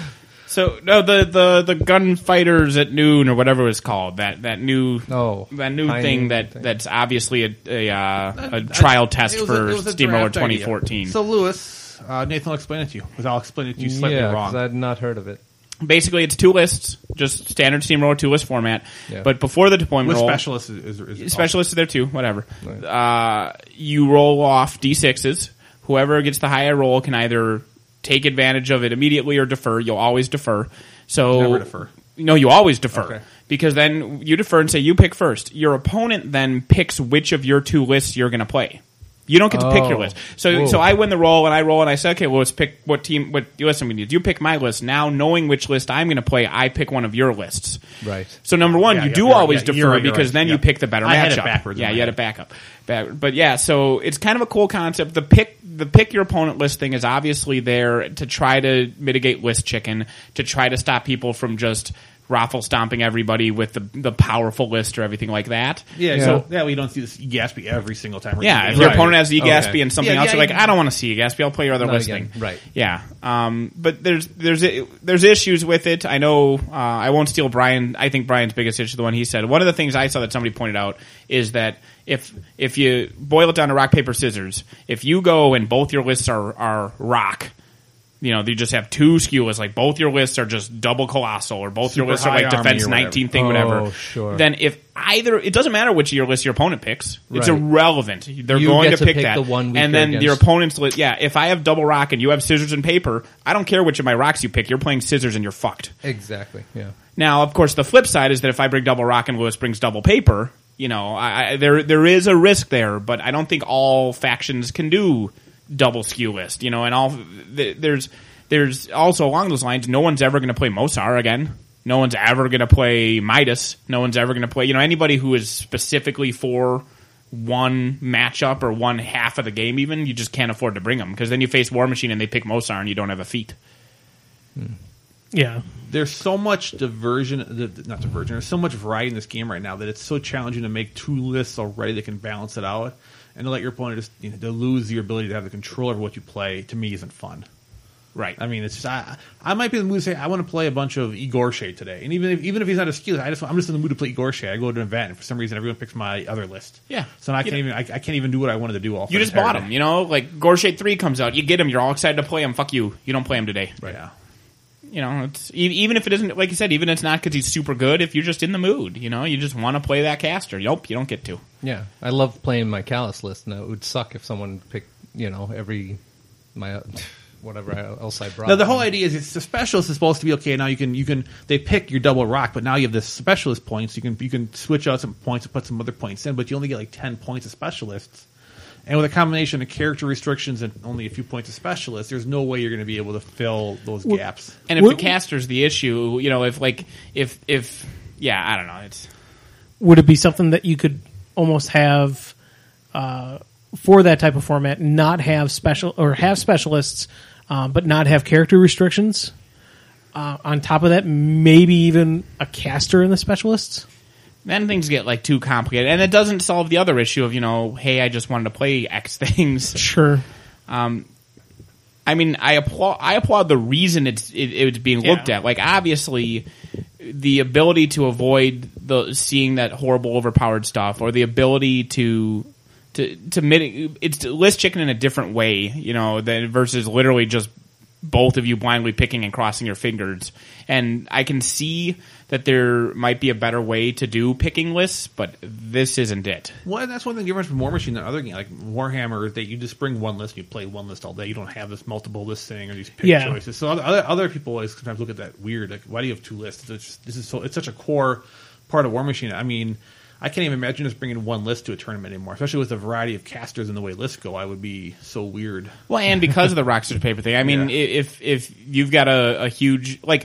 So no, the the the gunfighters at noon or whatever it was called, that that new Oh, that new tiny thing that thing. that's obviously a a, uh, a trial test It was a- for it was a Steamroller draft idea. twenty fourteen. So Lewis, uh, Nathan will explain it to you, because I'll explain it to you slightly yeah, wrong. because I had not heard of it. Basically, it's two lists, just standard Steamroller two list format. Yeah. But before the deployment With roll, specialists is, is, is specialists are there too. Whatever. Right. Uh, you roll off d sixes. Whoever gets the higher roll can either take advantage of it immediately or defer. You'll always defer. So Never defer. No, you always defer. Okay. Because then you defer and say you pick first. Your opponent then picks which of your two lists you're going to play. You don't get to pick your Oh. list. So Whoa. so I win the roll and I roll and I say, okay, well, let's pick what team, what list I'm going to use. You pick my list. Now, knowing which list I'm going to play, I pick one of your lists. Right. So number one, Yeah, you yeah, do you're right. always Yeah, you're defer right, you're because right. then Yeah. you pick the better I matchup. had it backwards in Yeah, my you had head. it back up. Back- But yeah, so it's kind of a cool concept. The pick, the pick your opponent list thing is obviously there to try to mitigate list chicken, to try to stop people from just raffle stomping everybody with the the powerful list or everything like that. Yeah, Yeah. so that way you don't see this Gatsby every single time. we're Yeah, doing if it. your Right. opponent has E-Gatsby Okay. and something Yeah, else, yeah, you're like, you- I don't want to see E-Gatsby. I'll play your other Not listing. again. Right. Yeah. Um, but there's there's there's issues with it. I know. Uh, I won't steal Brian. I think Brian's biggest issue, the one he said. One of the things I saw that somebody pointed out is that if if you boil it down to rock paper scissors, if you go and both your lists are are rock. You know, you just have two skew lists, like both your lists are just double colossal, or both your Super lists are high like army defense or whatever. nineteen thing, Oh, whatever. sure. Then if either, it doesn't matter which of your list your opponent picks. It's Right. irrelevant. They're You going get to to pick, pick that. the one and weaker then your against- opponent's list, yeah, if I have double rock and you have scissors and paper, I don't care which of my rocks you pick. You're playing scissors and you're fucked. Exactly. Yeah. Now, of course, the flip side is that if I bring double rock and Lewis brings double paper, you know, I, I, there there is a risk there, but I don't think all factions can do double skew list. You know, and all th- there's there's also along those lines, no one's ever going to play Mosar again. No one's ever going to play Midas. No one's ever going to play, you know, anybody who is specifically for one matchup or one half of the game. Even you just can't afford to bring them because then you face War Machine and they pick Mosar and you don't have a feat. Yeah. There's so much diversion, not diversion, there's so much variety in this game right now that it's so challenging to make two lists already that can balance it out. And to let your opponent just, you know, to lose your ability to have the control over what you play, to me, isn't fun. Right. I mean, it's just, I, I might be in the mood to say, I want to play a bunch of Igor Shea today. And even if, even if he's not a skill, I just, I'm just in the mood to play Igor Shea. I go to an event, and for some reason, everyone picks my other list. Yeah. So now I You can't know- even, I, I can't even do what I wanted to do all You just bought him, you know, like Gorshay three comes out, you get him, you're all excited to play him. Fuck you, you don't play him today. Right. Yeah. You know, it's e- even if it isn't like you said, even if it's not because he's super good. If you're just in the mood, you know, you just want to play that caster. Nope, you don't get to. Yeah. I love playing my Callus list. Now it would suck if someone picked, you know, every my whatever else I brought. Now the whole idea is it's the specialist is supposed to be okay. Now you can you can they pick your double rock, but now you have this specialist points. You can you can switch out some points and put some other points in, but you only get like ten points of specialists. And with a combination of character restrictions and only a few points of specialists, there's no way you're going to be able to fill those Well- gaps. And if What- the caster's the issue, you know, if like if if yeah, I don't know, it's Would it be something that you could almost have uh, for that type of format, not have special or have specialists, um, but not have character restrictions? Uh, on top of that, maybe even a caster in the specialists. then things get like too complicated, and it doesn't solve the other issue of you know, hey, I just wanted to play X things. Sure. Um, I mean, I applaud. I applaud the reason it's it, it's being looked Yeah. at. Like, obviously, the ability to avoid the seeing that horrible, overpowered stuff, or the ability to to to mitigate. It's list chicken in a different way, you know, than versus literally just both of you blindly picking and crossing your fingers. And I can see that there might be a better way to do picking lists, but this isn't it. Well, that's one thing different from War Machine than other games like Warhammer. Is that you just bring one list and you play one list all day. You don't have this multiple list thing or these pick Yeah. choices. So other, other other people always sometimes look at that weird. Like, why do you have two lists? It's just, this is so it's such a core part of War Machine. I mean, I can't even imagine just bringing one list to a tournament anymore, especially with the variety of casters and the way lists go. I would be so weird. Well, and because of the rock, scissors, paper thing. I mean, Yeah. if if you've got a, a huge like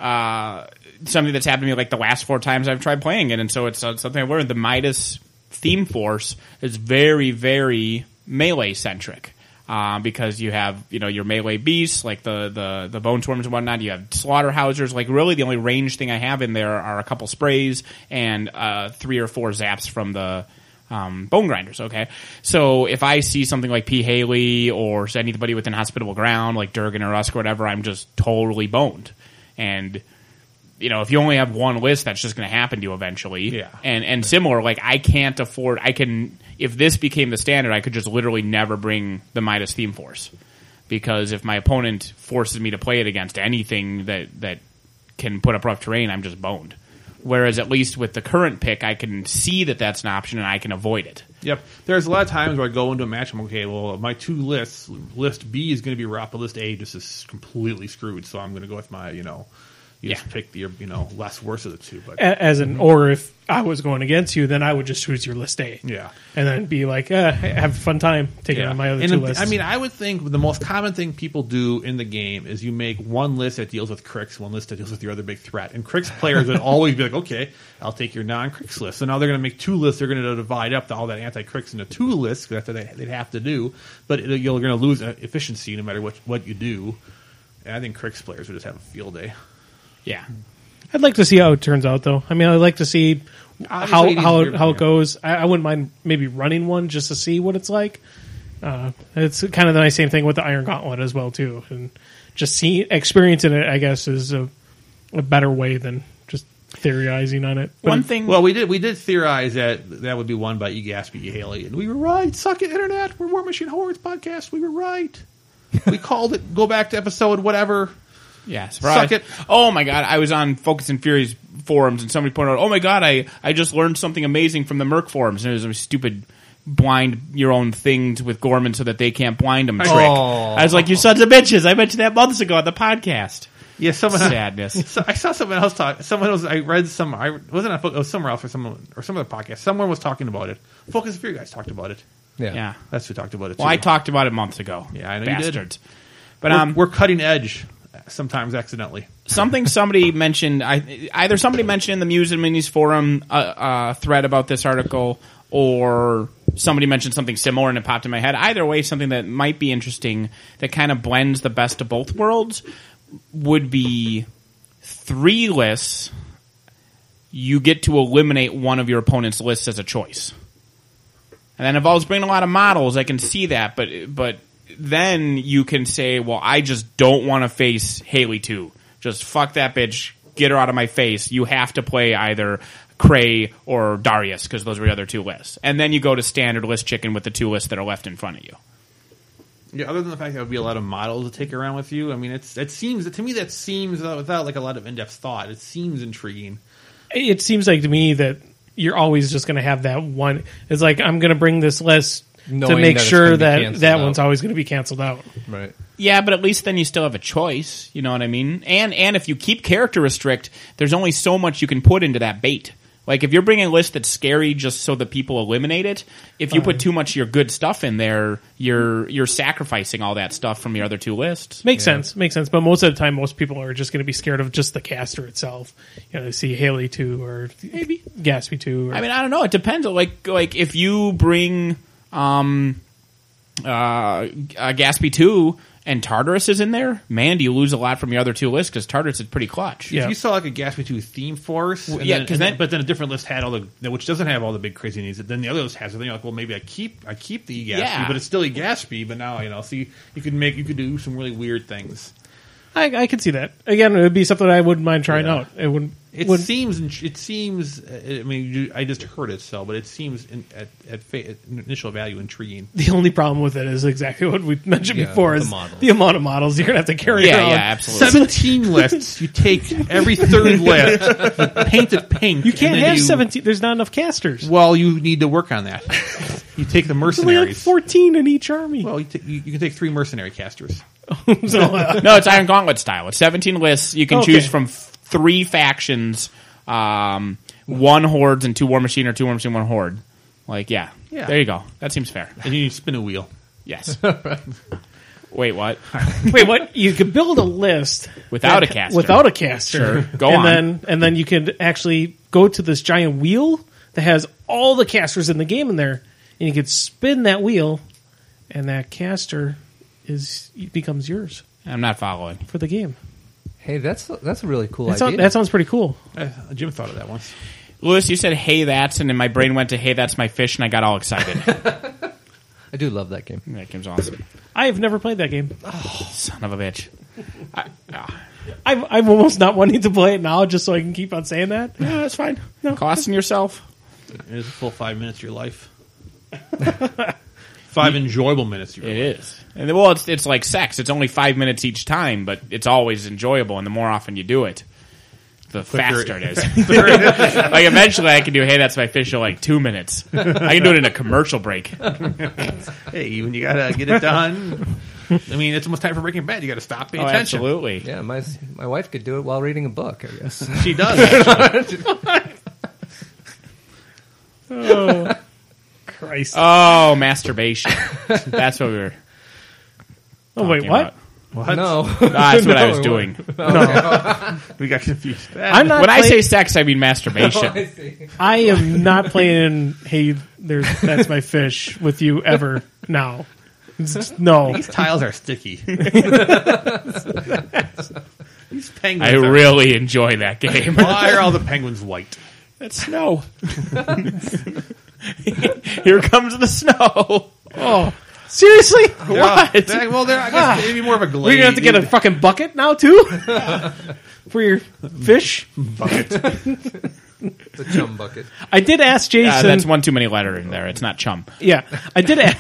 uh, something that's happened to me like the last four times I've tried playing it, and so it's uh, something I've learned. The Midas theme force is very very melee centric. Uh, because you have, you know, your melee beasts, like the, the, the bone swarms and whatnot. You have slaughterhousers. Like, really, the only range thing I have in there are a couple sprays and uh, three or four zaps from the um, bone grinders, okay? So if I see something like P. Haley or anybody within hospitable ground, like Durgan or Usk or whatever, I'm just totally boned. And, you know, if you only have one list, that's just going to happen to you eventually. Yeah. And, and similar, like, I can't afford, I can... If this became the standard, I could just literally never bring the Midas Theme Force. Because if my opponent forces me to play it against anything that, that can put up rough terrain, I'm just boned. Whereas at least with the current pick, I can see that that's an option and I can avoid it. Yep. There's a lot of times where I go into a match, I'm okay, well, my two lists, list B is going to be rough, but list A just is completely screwed, so I'm going to go with my, you know, you Yeah. just pick the, you know, less worse of the two. But A- As an, or if I was going against you, then I would just choose your list A. yeah. And then be like, eh, have a fun time taking on my other And two the- lists. I mean, I would think the most common thing people do in the game is you make one list that deals with Crix, one list that deals with your other big threat. And Crix players would always be like, okay, I'll take your non-Crix list. So now they're going to make two lists. They're going to divide up all that anti-Crix into two lists. That's what they, they'd have to do. But it, you're going to lose efficiency no matter what, what you do. And I think Crix players would just have a field day. Yeah. I'd like to see how it turns out, though. I mean, I'd like to see how Obviously, how it's- it, how yeah. it goes. I, I wouldn't mind maybe running one just to see what it's like. Uh, it's kind of the nice same thing with the Iron Gauntlet as well, too. And just see experiencing it, I guess, is a, a better way than just theorizing on it. But One thing... Well, we did we did theorize that that would be won by E. Gaspy, E. Haley, and we were right. Suck it, Internet. We're War Machine Hordes podcast. We were right. We called it. Go back to episode whatever. Yeah, Suck it. Oh my god, I was on Focus and Fury's forums and somebody pointed out, oh my god, I, I just learned something amazing from the Merc forums. And it was a stupid blind your own things with Gorman so that they can't blind them trick. Oh. I was like, you sons of bitches, I mentioned that months ago on the podcast. Yeah, someone. Sadness. So I saw someone else talk. Someone was. I read some. I wasn't on. It was somewhere else or someone or some other podcast. Someone was talking about it. Focus and Fury guys talked about it. Yeah. Yeah. That's who talked about it. Well, too. I talked about it months ago. Yeah, I know you did. Bastards. But We're, um, we're cutting edge sometimes accidentally. something somebody mentioned, I, either somebody mentioned in the Muse and Minis forum a uh, uh, thread about this article, or somebody mentioned something similar and it popped in my head. Either way, something that might be interesting that kind of blends the best of both worlds would be three lists. You get to eliminate one of your opponent's lists as a choice. And that involves bringing a lot of models. I can see that, but but then you can say, well, I just don't want to face Haley two. Just fuck that bitch. Get her out of my face. You have to play either Cray or Darius because those were the other two lists. And then you go to standard list chicken with the two lists that are left in front of you. Yeah, other than the fact that there would be a lot of models to take around with you, I mean, it's it seems to me that seems without, without like a lot of in depth thought, it seems intriguing. it seems like to me that you're always just going to have that one. It's like, I'm going to bring this list Knowing to make that it's sure gonna be that canceled that out. one's always going to be canceled out. Right. Yeah, but at least then you still have a choice. You know what I mean? And and if you keep character restrict, there's only so much you can put into that bait. Like, if you're bringing a list that's scary just so that people eliminate it, if you put too much of your good stuff in there, you're you're sacrificing all that stuff from your other two lists. Makes sense. Makes sense. But most of the time, most people are just going to be scared of just the caster itself. You know, they see Haley two or maybe Gatsby two. Or, I mean, I don't know. It depends. Like, like if you bring um, uh, uh, Gatsby two and Tartarus is in there, man, do you lose a lot from your other two lists because Tartarus is pretty clutch. Yeah. If you saw like a Gatsby two theme force, and yeah, then, 'cause and then- then- but then a different list had all the, which doesn't have all the big crazy needs. Then the other list has it. Then you're like, well, maybe I keep, I keep the Gatsby, Yeah. but it's still a Gatsby. But now you know, see, you could make, you could do some really weird things. I, I could see that. Again, it would be something I wouldn't mind trying Yeah. out. It wouldn't. It wouldn't- seems, it seems. I mean, you, I just heard it, so, but it seems in, at at, fa- at initial value intriguing. The only problem with it is exactly what we mentioned Yeah, before: the is models. the amount of models you're gonna have to carry Yeah, around. yeah, absolutely. Seventeen lists. You take every third list, you paint it pink. You can't and then have you, seventeen. There's not enough casters. Well, you need to work on that. You take the There's only like mercenaries. fourteen in each army. Well, you, t- you, you can take three mercenary casters. so, uh, No, it's Iron Gauntlet style. It's seventeen lists. You can Okay. choose from f- three factions, um, one hordes and two war machine, or two war machine, one horde. Like, yeah. Yeah. There you go. That seems fair. And you spin a wheel. Yes. Wait, what? wait, what? You could build a list Without that- a caster. Without a caster. Sure. Go and on. Then, and then you could actually go to this giant wheel that has all the casters in the game in there, and you could spin that wheel, and that caster is becomes yours I'm not following. for the game. Hey, that's that's a really cool That, idea. sound, that sounds pretty cool. Uh, Jim thought of that once. Lewis, you said, hey, that's, and then my brain went to, hey, that's my fish, and I got all excited. I do love that game. That game's awesome. I have never played that game. Son of a bitch. I, ah. I'm, I'm almost not wanting to play it now just so I can keep on saying that. Yeah, that's fine. Costing yourself. It is a full five minutes of your life. Five enjoyable minutes of your It life. is. And well, it's it's like sex. It's only five minutes each time, but it's always enjoyable. And the more often you do it, the faster it is. Like eventually, I can do. Hey, that's my fish in like two minutes. I can do it in a commercial break. Hey, when you gotta get it done. I mean, it's almost time for Breaking Bad. You gotta stop, pay Oh, attention. absolutely. Yeah, my my wife could do it while reading a book, I guess. She does. Actually. Oh, Christ. Oh, masturbation. That's what we were. oh, wait, talking what? about. What? No. That's what I was No. doing. We got confused. I'm not When I play- say sex, I mean masturbation. I see. I am not playing, hey, there's, that's my fish with you ever now. It's just- no. These tiles are sticky. These penguins. I are, really enjoy that game. Why are all the penguins white? That's snow. Here comes the snow. Oh, seriously? They're all- What? they're- well, they're I guess maybe more of a glaze. We're going to have to get a fucking bucket now, too? For your fish? The chum bucket. I did ask Jason. Uh, that's one too many letter in there. It's not chum. Yeah, I did. A-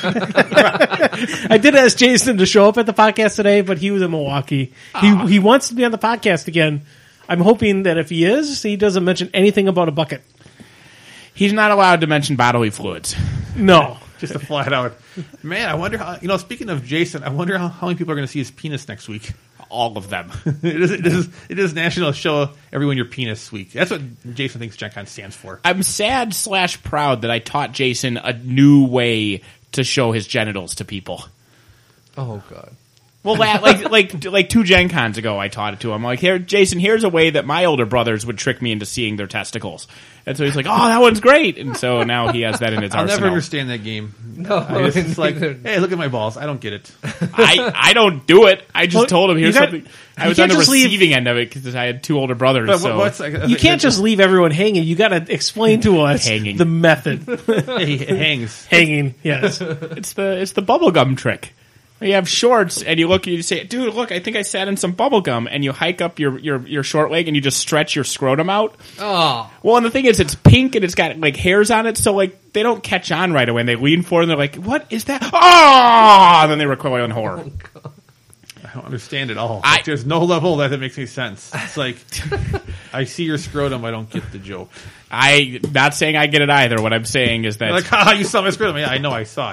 I did ask Jason to show up at the podcast today, but he was in Milwaukee. He he wants to be on the podcast again. I'm hoping that if he is, he doesn't mention anything about a bucket. He's not allowed to mention bodily fluids. No, Just a flat out. Man, I wonder how. You know, speaking of Jason, I wonder how, how many people are going to see his penis next week. All of them. it, is, it is. It is National Show Everyone Your Penis Week. That's what Jason thinks Gen Con stands for. I'm sad slash proud that I taught Jason a new way to show his genitals to people. Oh God. Well, la- like like like two Gen Cons ago, I taught it to him. Like, here, Jason, here's a way that my older brothers would trick me into seeing their testicles. And so he's like, "Oh, that one's great!" And so now he has that in his I'll arsenal. never understand that game. No, I just, it's like, neither. hey, look at my balls. I don't get it. I I don't do it. I just Well, told him here's you got- something. I you was on can't the just leave- receiving end of it because I had two older brothers. But so what's like, you can't just leave everyone hanging. You got to explain to us Hanging. the method. Hey, it hangs. Hanging, yes. it's the it's the bubblegum trick. You have shorts and you look and you say, "Dude, look, I think I sat in some bubble gum." And you hike up your, your, your short leg and you just stretch your scrotum out. Oh. Well, and the thing is, it's pink and it's got like hairs on it, so like they don't catch on right away. And they lean forward and they're like, "What is that?" Oh! And then they recoil in horror. I don't understand it all. I- Like, there's no level that, that makes any sense. It's like, I see your scrotum, I don't get the joke. I not saying I get it either. What I'm saying is that Like, haha, you saw my scrotum. Yeah, I know, I saw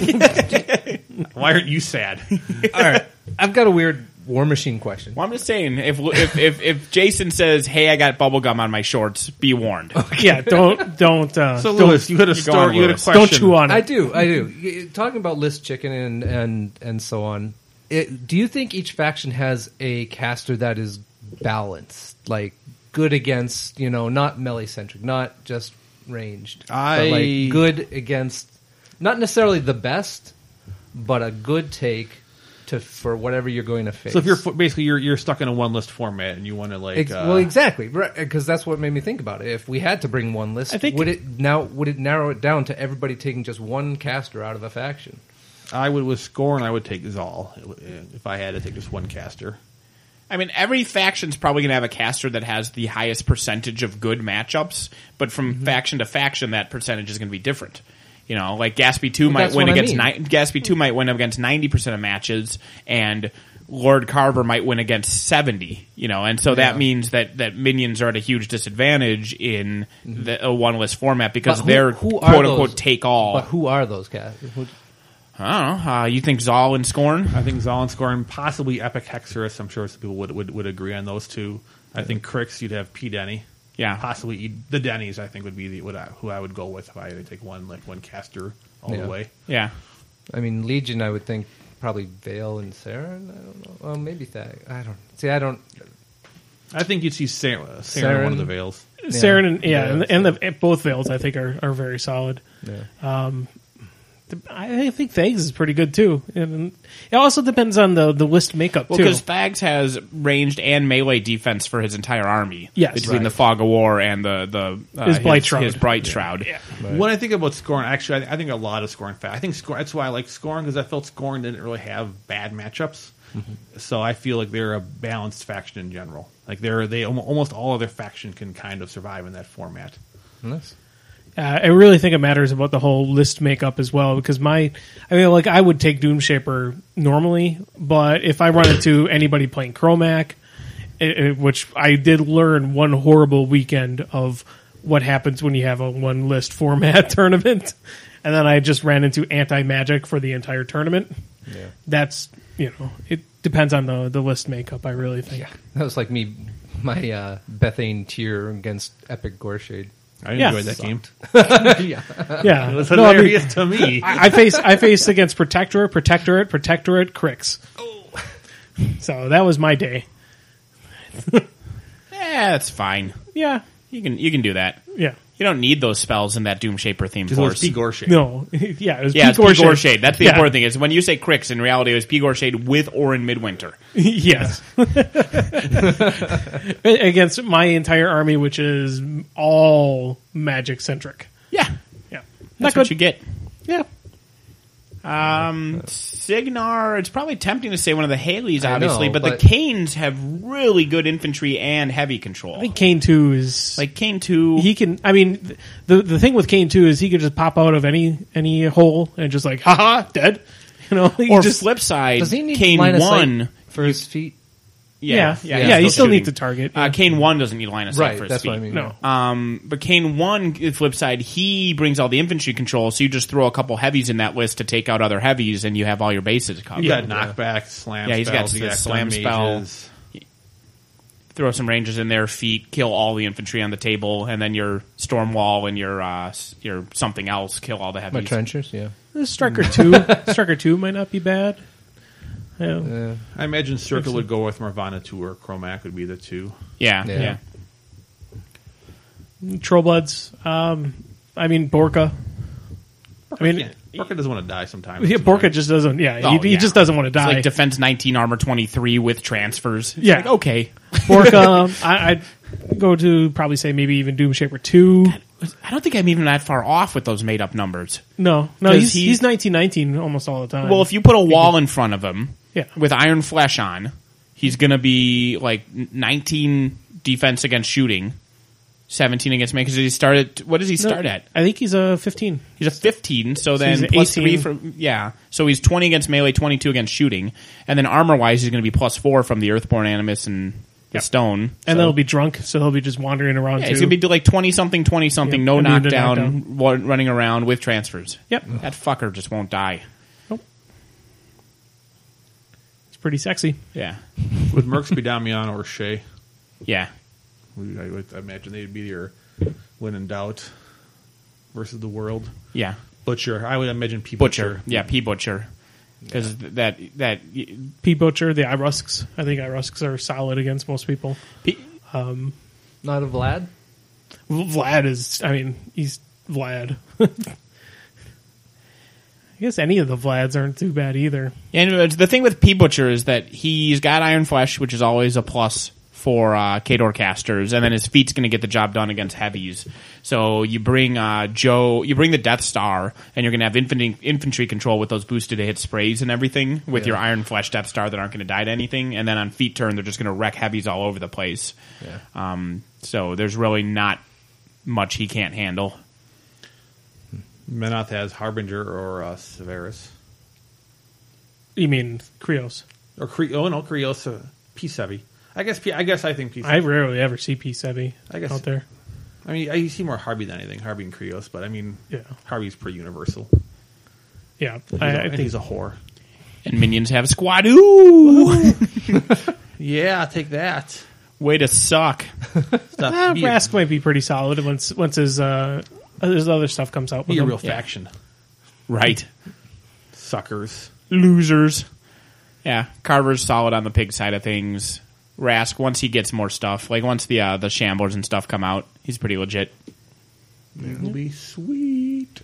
it. Why aren't you sad? All right. I've got a weird War Machine question. well, I'm just saying if if if, if Jason says, "Hey, I got bubblegum on my shorts," be warned. Yeah, don't, don't, uh, So, don't, Lewis, you had a go story, on, you had a Lewis. question. don't chew on it. I do, I do. Y- Talking about list chicken and and and so on. It, do you think each faction has a caster that is balanced, like good against, you know, not melee centric, not just ranged, I- but like good against, not necessarily the best, but a good take to for whatever you're going to face. So if you're fo- basically you're you're stuck in a one list format and you want to like Ex- uh, well, exactly, because that's what made me think about it. If we had to bring one list, I think- would it now would it narrow it down to everybody taking just one caster out of a faction? I would with Scorn I would take Zal if I had to take just one caster. I mean, every faction's probably going to have a caster that has the highest percentage of good matchups, but from Mm-hmm. faction to faction, that percentage is going to be different. You know, like Gatsby two Well, might that's win what I against mean. ni- Gatsby two might win against ninety percent of matches, and Lord Carver might win against seventy. You know, and so that Yeah. means that, that minions are at a huge disadvantage in the a one list format because Mm-hmm. But who- they're who are quote unquote those- take all. But who are those casters? Who, I don't know. Uh, you think Zal and Scorn? I think Zal and Scorn, possibly Epic Hexerus. I'm sure some people would, would, would agree on those two. I think Crix, you'd have P. Denny. Yeah. Possibly E- the Denny's. I think would be the, what I, who I would go with if I had to take one like one caster all Yeah. the way. Yeah. I mean, Legion. I would think probably Vale and Saren. I don't know. Well, maybe Thag. I don't see. I don't. I think you'd see Sarah, Sarah in one of the Saren. Veils. Saren and yeah, Yeah, and, and the both Veils I think are, are very solid. Yeah. I think Thags is pretty good too, and it also depends on the, the list makeup Well, too. because Thags has ranged and melee defense for his entire army. Yes. between Right. the Fog of War and the the uh, His Blight Shroud. his Bright Shroud. Yeah. When I think about Scorn, actually, I, I think a lot of Scorn. Fa- I think Scorn. That's why I like Scorn because I felt Scorn didn't really have bad matchups. So I feel like they're a balanced faction in general. Like they're they almo- almost all of their faction can kind of survive in that format. Nice. Uh, I really think it matters about the whole list makeup as well because my, I mean, like I would take Doomshaper normally, but if I run into anybody playing Chromac, it, it- which I did learn one horrible weekend of what happens when you have a one list format tournament, and then I just ran into anti magic for the entire tournament. Yeah. That's you know, it depends on the the list makeup. I really think. Yeah. That was like me, my uh, Bethane tier against Epic Goreshade. I Yeah. enjoyed that game. yeah. Yeah, It was No, I mean, hilarious to me. I I faced I faced against Protectorate, Protectorate, Protectorate, Crix. So that was my day. Yeah, that's fine. Yeah, You can you can do that. yeah. You don't need those spells in that Doomshaper theme Because it was force. P. Gorshade. No, yeah, it was Yeah, it's Pigor Pigor Shade. Shade. That's the Yeah. important thing. Is when you say Crix, in reality, it was Pigor Shade with Orin Midwinter. Yes. Against my entire army, which is all magic centric. Yeah, Yeah, that's not what good. you get. Yeah, Um, Signar, it's probably tempting to say one of the Haleys, I obviously, know, but, but- the Canes have really good infantry and heavy control. I think Kane two is Like Kane two, he can. I mean, th- the the thing with Kane two is he could just pop out of any any hole and just like, haha, dead. You know, he or just flip side, Does he need Kane line of one. sight for his feet? yeah, Yeah, yeah. He still shooting. needs to target. Uh, yeah. Kane one doesn't need line of sight Right. for his That's feet. what I mean. No. Um, but Kane one, flip side, he brings all the infantry control, so you just throw a couple heavies in that list to take out other heavies, and you have all your bases covered. You got knockback, slam Yeah, he's got spells, you the got slam stun spell. mages. Throw some rangers in there, feet, kill all the infantry on the table, and then your storm wall and your uh, s- your something else, kill all the My heavies. trenchers, yeah. Striker two, Striker two might not be bad. Yeah. Yeah. I imagine Circle would go with Morvana two or Chromac would be the two. Yeah, Yeah. yeah. Trollbloods. Um, I mean Borka. I mean, Yeah, Borka doesn't want to die sometimes. yeah, It's Borka fine. just doesn't. Yeah, Oh, he, he yeah. just doesn't want to It's die. like defense nineteen, armor twenty-three with transfers. It's Yeah. like, okay. Borka. I, I'd go to probably say maybe even Doomshaper two. I don't think I'm even that far off with those made up numbers. No, no, 'Cause he's he- he's nineteen nineteen almost all the time. Well, if you put a wall in front of him Yeah. with iron flesh on, he's going to be like nineteen defense against shooting, seventeen against melee. Because he started. What does he start No, at? I think he's a fifteen. He's a fifteen. So then he's an plus three eighteen. from yeah. So he's twenty against melee, twenty-two against shooting, and then armor wise, he's going to be plus four from the Earthborn Animus and the Yep. stone. And So- then he'll be drunk, so he'll be just wandering around yeah, too. he's going to be like twenty something, twenty something, Yep, no immune to knockdown, knockdown. wa- running around with transfers. Yep, That fucker just won't die. it's pretty sexy. Yeah, With Mercs, Damian or Shea. yeah. We- I would imagine they'd be your when in doubt versus the world. Yeah, Butcher. I would imagine P. Butcher. Butcher. Yeah, P Butcher. Because that that P Butcher, the Irusks. I think Irusks are solid against most people. P, Not a Vlad? Vlad is. I mean, he's Vlad. I guess any of the Vlads aren't too bad either. And uh, the thing with P Butcher is that he's got Iron Flesh, which is always a plus for uh, Khador casters, and then his feat's going to get the job done against heavies. So you bring uh, Joe, you bring the Death Star, and you're going to have infantry, infantry control with those boosted to hit sprays and everything with Yeah. your Iron Flesh Death Star that aren't going to die to anything. And then on feat turn, they're just going to wreck heavies all over the place. Yeah. Um, so there's really not much he can't handle. Menoth has Harbinger or uh, Severus. You mean Krios? Or Cre- oh no, Krios, uh, Peace Heavy. I guess P- I guess I think Peace I rarely ever see P seven I guess- out there. I mean, I see more Harvey than anything, Harvey and Krios, but I mean, Yeah. Harvey's pretty universal. Yeah, He's, I, a, I and think he's a whore. And minions have Squadoo! Yeah, take that. Way to suck. Stuff. uh, be, a, Rask might be pretty solid once once his uh, his other stuff comes out. With be a him. real Yeah. faction. Right. Suckers. Losers. Yeah, Carver's solid on the pig side of things. Rask, once he gets more stuff, like once the uh, the Shamblers and stuff come out, he's pretty legit. It'll be sweet.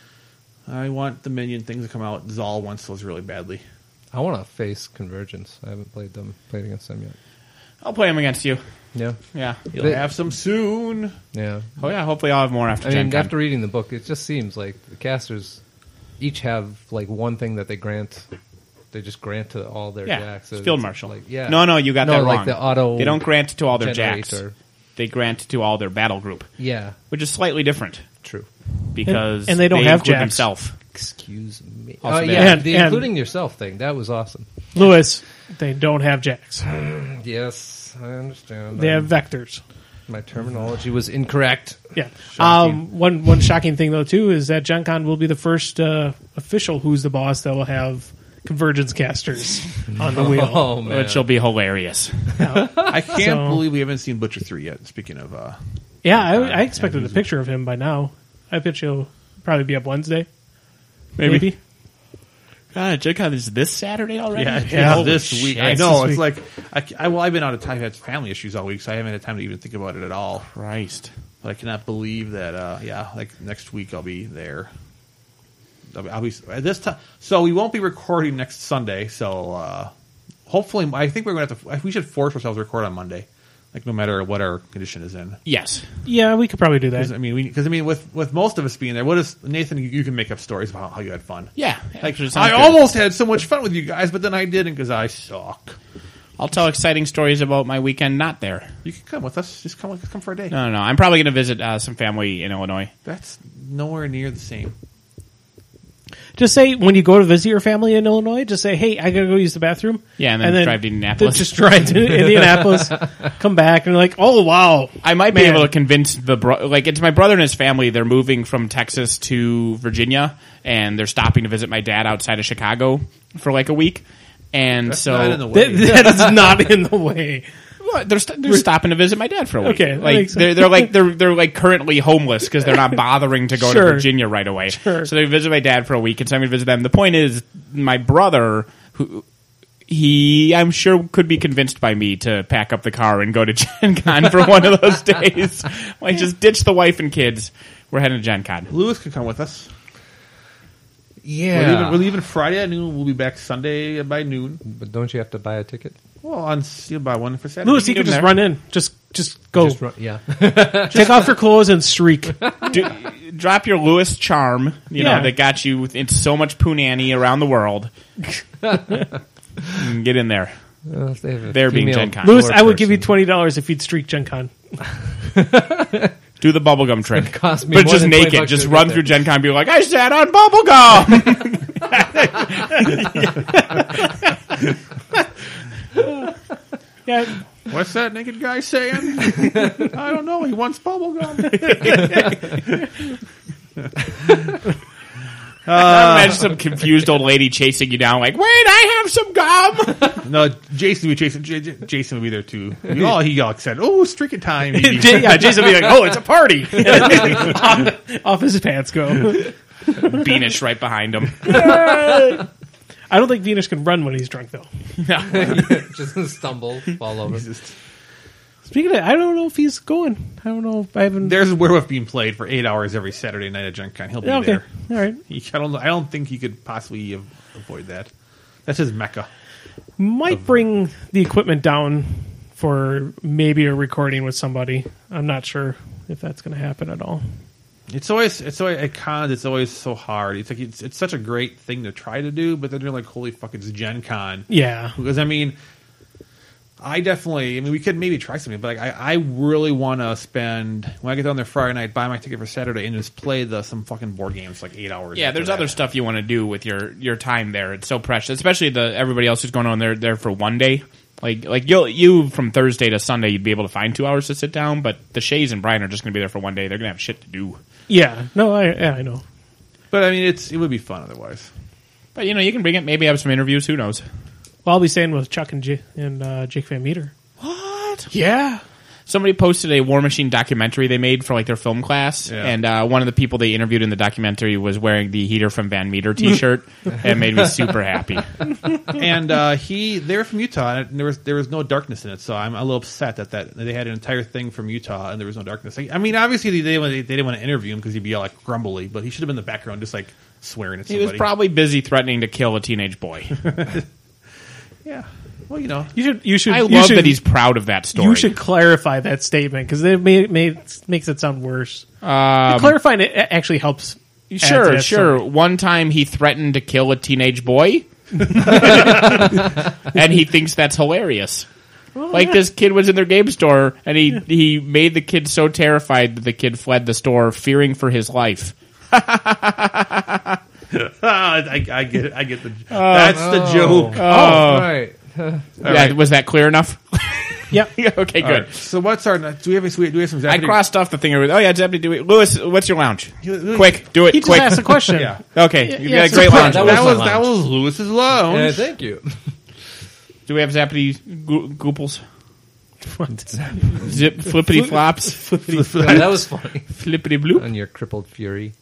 I want the minion things to come out. Zal wants those really badly. I want to face Convergence. I haven't played them, played against them yet. I'll play him against you. Yeah, Yeah. You'll They- have some soon. yeah. Oh yeah, hopefully I'll have more after I Gen mean, Con. after reading the book, it just seems like the casters each have like one thing that they grant. They just grant to all their Yeah, jacks. it's So Field it's Marshal. Like, yeah. No, no, you got No, that like wrong. the auto They don't grant to all their generate jacks. or- They grant to all their battle group, Yeah, which is slightly different true. because And- and they don't have include jacks. themselves. Excuse me. Also Oh they- yeah, And- the and- including yourself thing. That was awesome. Lewis, they don't have jacks. Yes, I understand. They Um, have vectors. my terminology was incorrect. Yeah. Um, one one shocking thing though too is that Gen Con will be the first uh, official Who's the Boss that will have Convergence casters on the wheel. Oh man, Which will be hilarious. I can't So- believe we haven't seen Butcher three yet. Speaking of, uh, Yeah, I, I expected a picture of him by now. I bet he'll probably be up Wednesday. Maybe. Maybe. God, Gen Con is this Saturday already? yeah, Yeah. it's this week. I It's know. this It's like, I, I, well, I've been out of time. I've had family issues all week, so I haven't had time to even think about it at all. Christ. But I cannot believe that. Uh, yeah, like next week I'll be there. I'll be, I'll be at this time. So we won't be recording next Sunday. So uh, hopefully, I think we're going to have to. We should force ourselves to record on Monday, like no matter what our condition is in. Yes. Yeah, we could probably do Because that. I mean, because I mean, with with most of us being there, what is Nathan? You, you can make up stories about how you had fun. Yeah. Like actually sounds I good. almost had so much fun with you guys, but then I didn't because I suck. I'll tell exciting stories about my weekend not there. You can come with us. Just come, come for a day. No, no, no. I'm probably going to visit uh, some family in Illinois. That's nowhere near the same. Just say when you go to visit your family in Illinois, just say, "Hey, I gotta go use the bathroom." Yeah, and then drive to Indianapolis. Just drive to Indianapolis, come back, and like, "Oh wow!" I might Man. be able to convince the bro- like it's my brother and his family. They're moving from Texas to Virginia, and they're stopping to visit my dad outside of Chicago for like a week. And That's so not in the way. That, that is not in the way. What? they're st- they're stopping to visit my dad for a week. Okay, that like makes sense. they're they're like they're they're like currently homeless because they're not bothering to go Sure. to Virginia right away. Sure. So they visit my dad for a week, and so I'm going to visit them. The point is, my brother who. He, I'm sure, could be convinced by me to pack up the car and go to Gen Con for one of those days. Like, just ditch the wife and kids. We're heading to Gen Con. Lewis can come with us. Yeah, We're leaving, we're leaving Friday at noon. We'll be back Sunday by noon. but don't you have to buy a ticket? Well, on you'll buy one for Saturday. Lewis, you could just run in, just just go, Just run, yeah. take off your clothes and streak. Do, drop your Lewis charm, you Yeah. know, that got you with, it's so much punani around the world. And get in there. Well, if they have a They're being female Gen Con. Lewis, floor I would give you person, twenty dollars if you'd streak Gen Con. Do the bubblegum trick. cost me But more just than twenty naked. bucks Just to run get through there. Gen Con and be like, I sat on bubblegum! Yeah, What's that naked guy saying? I don't know. He wants bubblegum. Imagine some confused old lady chasing you down like, wait, I have some gum! No, Jason would be chasing. J- J- Jason would be there too. Oh, he all excited. Oh, streaking time. He'd be- J- yeah, Jason would be like, "Oh, it's a party!" off, off his pants go. Beanish right behind him. I don't think Venus can run when he's drunk, though. just stumble, fall over. Just Speaking of, I don't know if he's going. I don't know. If I haven't. There's Werewolf being played for eight hours every Saturday night at Gen Con. He'll be Yeah, okay. there. All right. He, I don't. I don't think he could possibly av- avoid that. That's his mecca. Might bring the equipment down for maybe a recording with somebody. I'm not sure if that's going to happen at all. It's always. It's always at cons. It's always so hard. It's like it's, it's such a great thing to try to do, but then you're like, holy fuck, it's Gen Con. Yeah. Because I mean, I definitely. I mean, we could maybe try something, but like, I, I really want to spend when I get down there Friday night, buy my ticket for Saturday, and just play the some fucking board games like eight hours. Yeah, after there's that. other stuff you want to do with your, your time there. It's so precious, especially the everybody else who's going on there there for one day. Like like you you from Thursday to Sunday, you'd be able to find two hours to sit down, but the Shays and Brian are just going to be there for one day. They're going to have shit to do. Yeah. No, I yeah, I know. But I mean, it's it would be fun otherwise. But you know, you can bring it. Maybe have some interviews. Who knows? Well, I'll be staying with Chuck and J- and uh, Jake Van Meter. What? Yeah. Somebody posted a War Machine documentary they made for like their film class, Yeah. and uh, one of the people they interviewed in the documentary was wearing the Heater from Van Meter T-shirt, and it made me super happy. And uh, he they were from Utah, and there was there was no darkness in it. So I'm a little upset that, that they had an entire thing from Utah, and there was no darkness. I, I mean, obviously they didn't, they didn't want to interview him because he'd be all like grumbly, but he should have been in the background just like swearing at He somebody. was probably busy threatening to kill a teenage boy. yeah. Well, you know, You should. You should. I you love should, that he's proud of that story. You should clarify that statement because it may, may, makes it sound worse. Um, Clarifying it a- actually helps. add to Sure, that sure. story. One time he threatened to kill a teenage boy, and he thinks that's hilarious. Like this kid was in their game store, and he he made the kid so terrified that the kid fled the store, fearing for his life. I, I get it. I get the. that's the joke. Oh, right. Yeah, right. was that clear enough? Yep. Yeah, okay, good. All right, so what's our? Do we have? Do we have some? I Zappity- crossed off the thing. With, oh yeah, Deputy, do it. Lewis, what's your lounge? Lewis- Quick, do it. He just quick. asked a question. Yeah. Okay, you yeah, got a it's great a- lounge. that That was was my that lounge. was Lewis's lounge. Yeah, thank you. Do we have Zappity go- gooples? What? Zip flippity flops? Yeah, that was funny. Flippity bloop? On your crippled fury.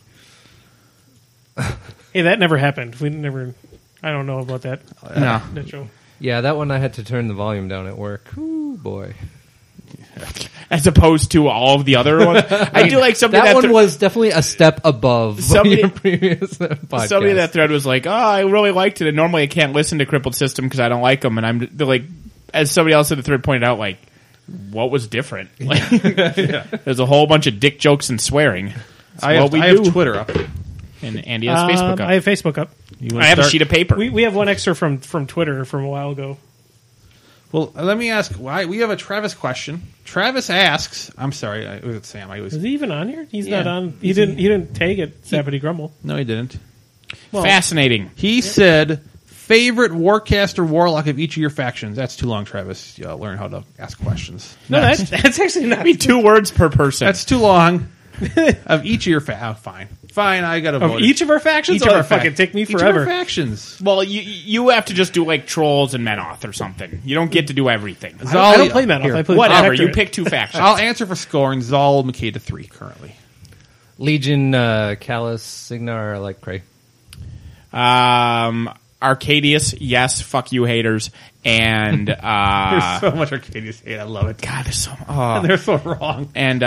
Hey, that never happened. We never. I don't know about that. No. That show. Yeah, that one I had to turn the volume down at work. Ooh, boy. As opposed to all of the other ones. I do like somebody That, that, one thre- was definitely a step above Somebody- your previous podcast. somebody that thread was like, "Oh, I really liked it, and normally I can't listen to Crippled System because I don't like them." And I'm they're like, as somebody else in the thread pointed out, like, what was different? Like, there's a whole bunch of dick jokes and swearing. That's I what have, we I do. have Twitter up. And Andy has Um, Facebook up. I have Facebook up. You wanna I have a start? sheet of paper. We we have one extra from from Twitter from a while ago. Well, let me ask. Why we have a Travis question. Travis asks. I'm sorry. I, was it Sam? I was. Is he even on here? He's Yeah. not on. He didn't. He didn't tag it. Zappity Grumble. No, he didn't. Well, Fascinating. He said favorite Warcaster Warlock of each of your factions. That's too long, Travis. You learn how to ask questions. No, that's that's actually not. Maybe two words per person. That's too long. Of each of your fa- oh, fine, fine. I got to Of vote. each of our factions. Each oh, of our that fucking fac- take me each of forever. our factions. well, you you have to just do like Trolls and Menoth or something. You don't get to do everything. I, I don't play Menoth. Here. I play Whatever. Protectorate. You pick two factions. I'll answer for Scorn. Zal Makeda three currently. Legion, uh, Callus, Signar, I like Cray. Um, Arcadius, yes, fuck you haters, and There's uh, so much Arcadius hate. I love it. God, there's so oh. They're so wrong. and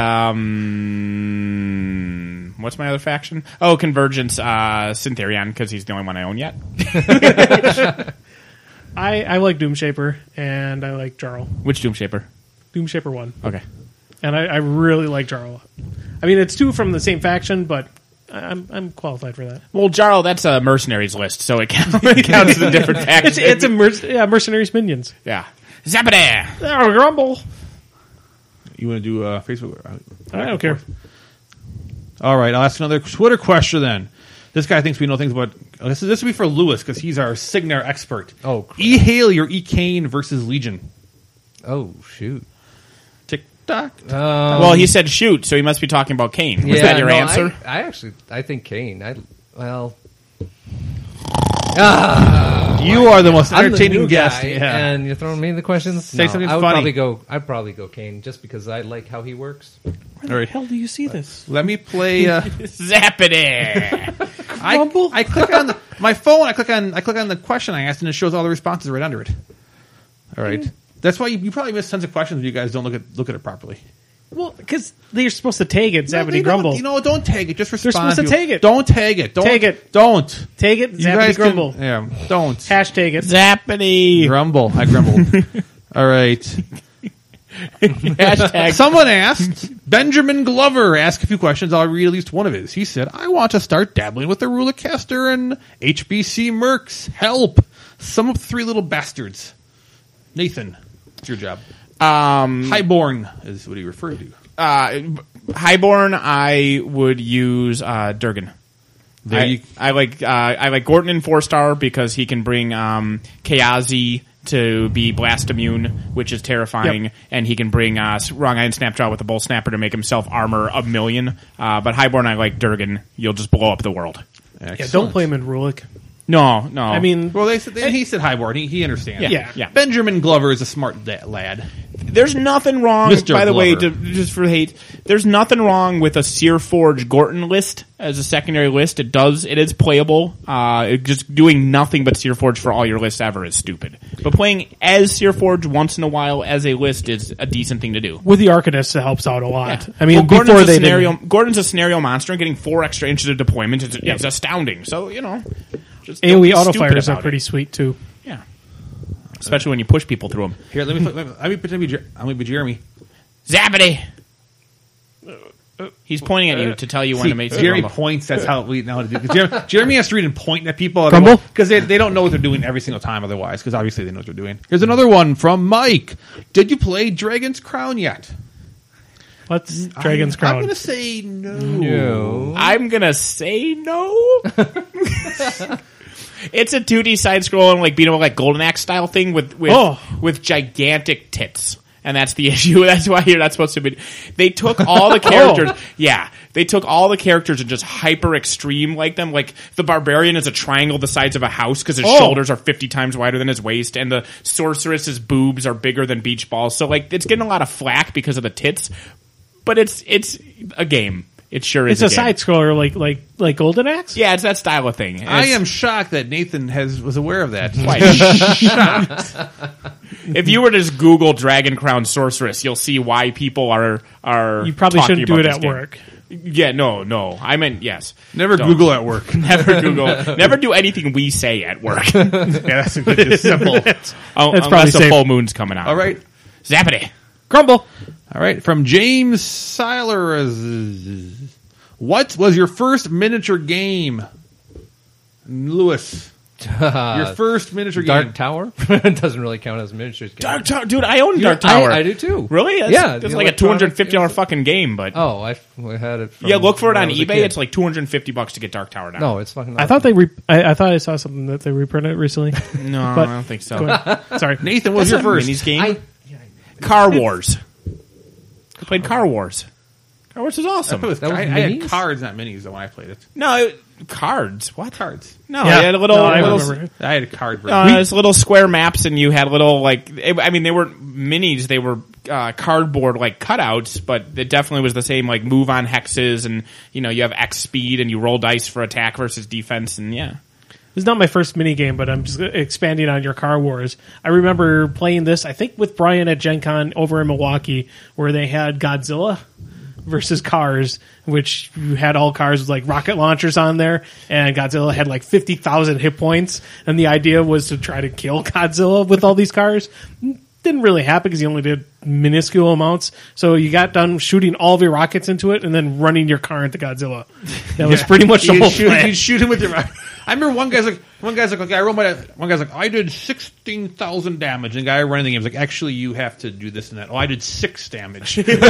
um, what's my other faction? Oh, Convergence, uh, Syntherion, because he's the only one I own yet. I I like Doomshaper and I like Jarl. Which Doomshaper? Doomshaper one, Okay, and I, I really like Jarl. I mean, it's two from the same faction, but I'm I'm qualified for that. well, Jarl, that's a mercenaries list, so it counts, it counts as a different faction. It's it's a merc- yeah, mercenaries minions. yeah, Zappity. Oh, Grumble. You want to do uh, Facebook? I don't care. All right, I'll ask another Twitter question then. This guy thinks we know things about. Oh, this is this will be for Lewis because he's our Signar expert. Oh, crap. E Haley or E Kane versus Legion. Oh, shoot. Tick tock. Um, Well, he said shoot, so he must be talking about Kane. Was that your no, answer? I, I actually, I think Kane. I well, You are the most I'm the entertaining new guest. guy, Yeah. and you're throwing me the questions. Say No, something I would funny. probably go. I'd probably go Kane just because I like how he works. All Where right. the hell do you see this? Let me play. Uh, Zappity. I, Grumble? I click on the, my phone. I click on I click on the question I asked, and it shows all the responses right under it. All right. That's why you, you probably miss tons of questions when you guys don't look at look at it properly. Well, because they're supposed to tag it, No, Zappity they Grumble. don't- You know, don't tag it. Just respond. supposed to it. tag it. Don't tag it. Don't Tag it. Don't. Tag it, You Zappity guys can- Grumble. yeah, don't. Hashtag it. Zappity. Grumble. I grumbled. All right. Hashtag. Someone asked, Benjamin Glover asked a few questions. I'll read at least one of his. He said, I want to start dabbling with the Rulecaster and H B C Mercs. Help. Some of the three little bastards. Nathan, it's your job. Um, Highborn is what he referred to. uh, Highborn, I would use uh, Durgan. There I, you- I like uh, I like Gorton in four star because he can bring um, Kayazi to be blast immune, which is terrifying, Yep. and he can bring uh, Wrong Iron Snapjaw with a Bull Snapper to make himself armor a million. Uh, but Highborn, I like Durgan. You'll just blow up the world. Yeah, don't play him in Rulik. No, no. I mean, Well, they said, he said Highborn. He, he understands. yeah, yeah. yeah. Benjamin Glover is a smart da- lad. There's nothing wrong, Mister by the way, Glover. to, just for hate, there's nothing wrong with a Searforge Gorton list as a secondary list. It does, it is playable. Uh, it, just doing nothing but Searforge for all your lists ever is stupid. But playing as Searforge once in a while as a list is a decent thing to do. With the Arcanist, it helps out a lot. I mean, Well, Gordon's before a they scenario, didn't. Gordon's a scenario monster, and getting four extra inches of deployment is, Yep. is astounding. So, you know, just don't A O E be auto stupid fires are about pretty it. sweet too. Yeah. Especially when you push people through them. Here, let me let me, let me pretend to be Jer- I'm going to be Jeremy. Zappity! He's pointing at you to tell you when See, to make the Jeremy rumble. points. That's how we know how to do it. Jeremy, Jeremy has to read and point at people Grumble? because they, they don't know what they're doing every single time otherwise. Because obviously they know what they're doing. Here's another one from Mike. Did you play Dragon's Crown yet? What's Dragon's I'm, Crown? I'm going to say no. No. I'm gonna say no. It's a two D side scrolling like beat 'em up like Golden Axe style thing with with Oh. with gigantic tits. And that's the issue. That's why you're not supposed to be. They took all the characters. Oh. Yeah, they took all the characters and just hyper extreme like them. Like the barbarian is a triangle the size of a house because his Oh. shoulders are fifty times wider than his waist, and the sorceress's boobs are bigger than beach balls. So like it's getting a lot of flack because of the tits. But it's it's a game. It sure is. It's a game. side scroller like like like Golden Axe. Yeah, it's that style of thing. I It's- am shocked that Nathan has was aware of that. Quite. If you were to just Google Dragon Crown Sorceress, you'll see why people are are. You probably talking shouldn't do about it this at game. work. Yeah, no, no. I meant yes. Never Don't. Google at work. Never Google. Never do anything we say at work. Yeah, that's a good simple. Oh, That's probably unless the safe. full moon's coming out. All right. Zappity. Grumble. All right, from James Seiler. What was your first miniature game? Lewis, your first miniature Dark game. Tower It doesn't really count as a miniatures game. Dark Tower, dude. I own You- Dark Tower. I, I do too. Really? That's, Yeah, It's the like a two hundred fifty dollar electronic- fucking game, but Oh, I, I had it. From yeah, look for it when on I was a eBay. kid. It's like two hundred fifty bucks to get Dark Tower down. no, it's fucking. I thought they. Re- I, I thought I saw something that they reprinted recently. no, But- I don't think so. Go ahead. Sorry. Nathan, what was That's your not a first? minis game. I, Car Wars. I played Car Wars. Car Wars is awesome. It was- That was I, I had minis? cards, not minis, though, when I played it. No, it, cards. What? Cards. No, Yeah. you had a little, No, I little remember. I had a card version. uh, it's little square maps, and you had little like. it- I mean, they weren't minis; they were uh, cardboard like cutouts. But it definitely was the same like move on hexes, and you know you have X speed, and you roll dice for attack versus defense, and yeah. This is not my first mini game, but I'm just expanding on your Car Wars. I remember playing this, I think, with Brian at Gen Con over in Milwaukee, where they had Godzilla versus Cars, which you had all cars with like rocket launchers on there, and Godzilla had like fifty thousand hit points, and the idea was to try to kill Godzilla with all these cars. Didn't really happen because he only did minuscule amounts. So you got done shooting all of your rockets into it and then running your car into Godzilla. That was pretty much the you whole shoot, plan. you shoot him with your. I remember one guy's like, one guy's like, okay, I rolled my. One guy's like, I did sixteen thousand damage, and the guy running the game was like, actually, you have to do this and that. Oh, I did six damage. He's just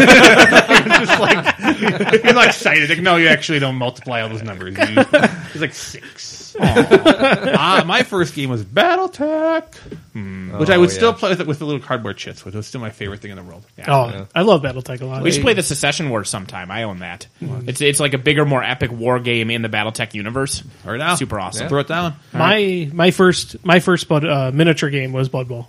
like, he's like excited. Like, no, you actually don't multiply all those numbers. You, he's like six. uh, my first game was BattleTech, which I Oh, would still yeah. play with, with the little cardboard chits, which was still my favorite thing in the world. Yeah. Oh, Yeah. I love BattleTech a lot. We should play the Secession Wars sometime. I own that. It's it's like a bigger, more epic war game in the BattleTech universe. Right now, Super awesome. Throw it down. My my first my first Blood, uh, miniature game was Blood Bowl.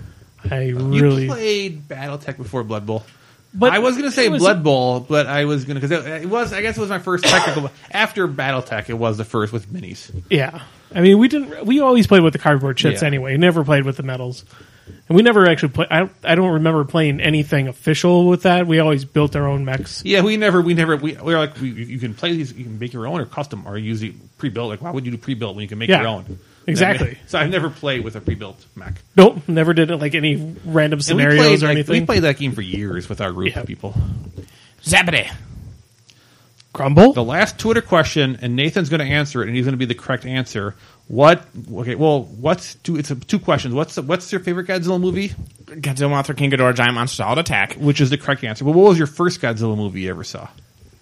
I You really, played BattleTech before Blood Bowl. but I was going to say it was- Blood Bowl, but I was going to because it, it was. I guess it was my first technical. After BattleTech, it was the first with minis. Yeah, I mean we didn't. We always played with the cardboard chits Yeah. anyway. Never played with the metals. And we never actually play. I I don't remember playing anything official with that. We always built our own mechs. Yeah, we never, we never, we, we were like, we, you can play these, you can make your own or custom, or use it pre-built. Like, why would you do pre-built when you can make Yeah, your own? exactly. So I've never played with a pre-built mech. Nope, never did it like any random And scenarios we played, or like, anything. We played that game for years with our group Yeah. of people. Zappity. Crumble. The last Twitter question, and Nathan's going to answer it, and he's going to be the correct answer. What? Okay, well, what's two? It's a, two questions. What's the, what's your favorite Godzilla movie? Godzilla, Mothra, King Ghidorah, Giant Monster, Solid Attack. Which is the correct answer. But what was your first Godzilla movie you ever saw?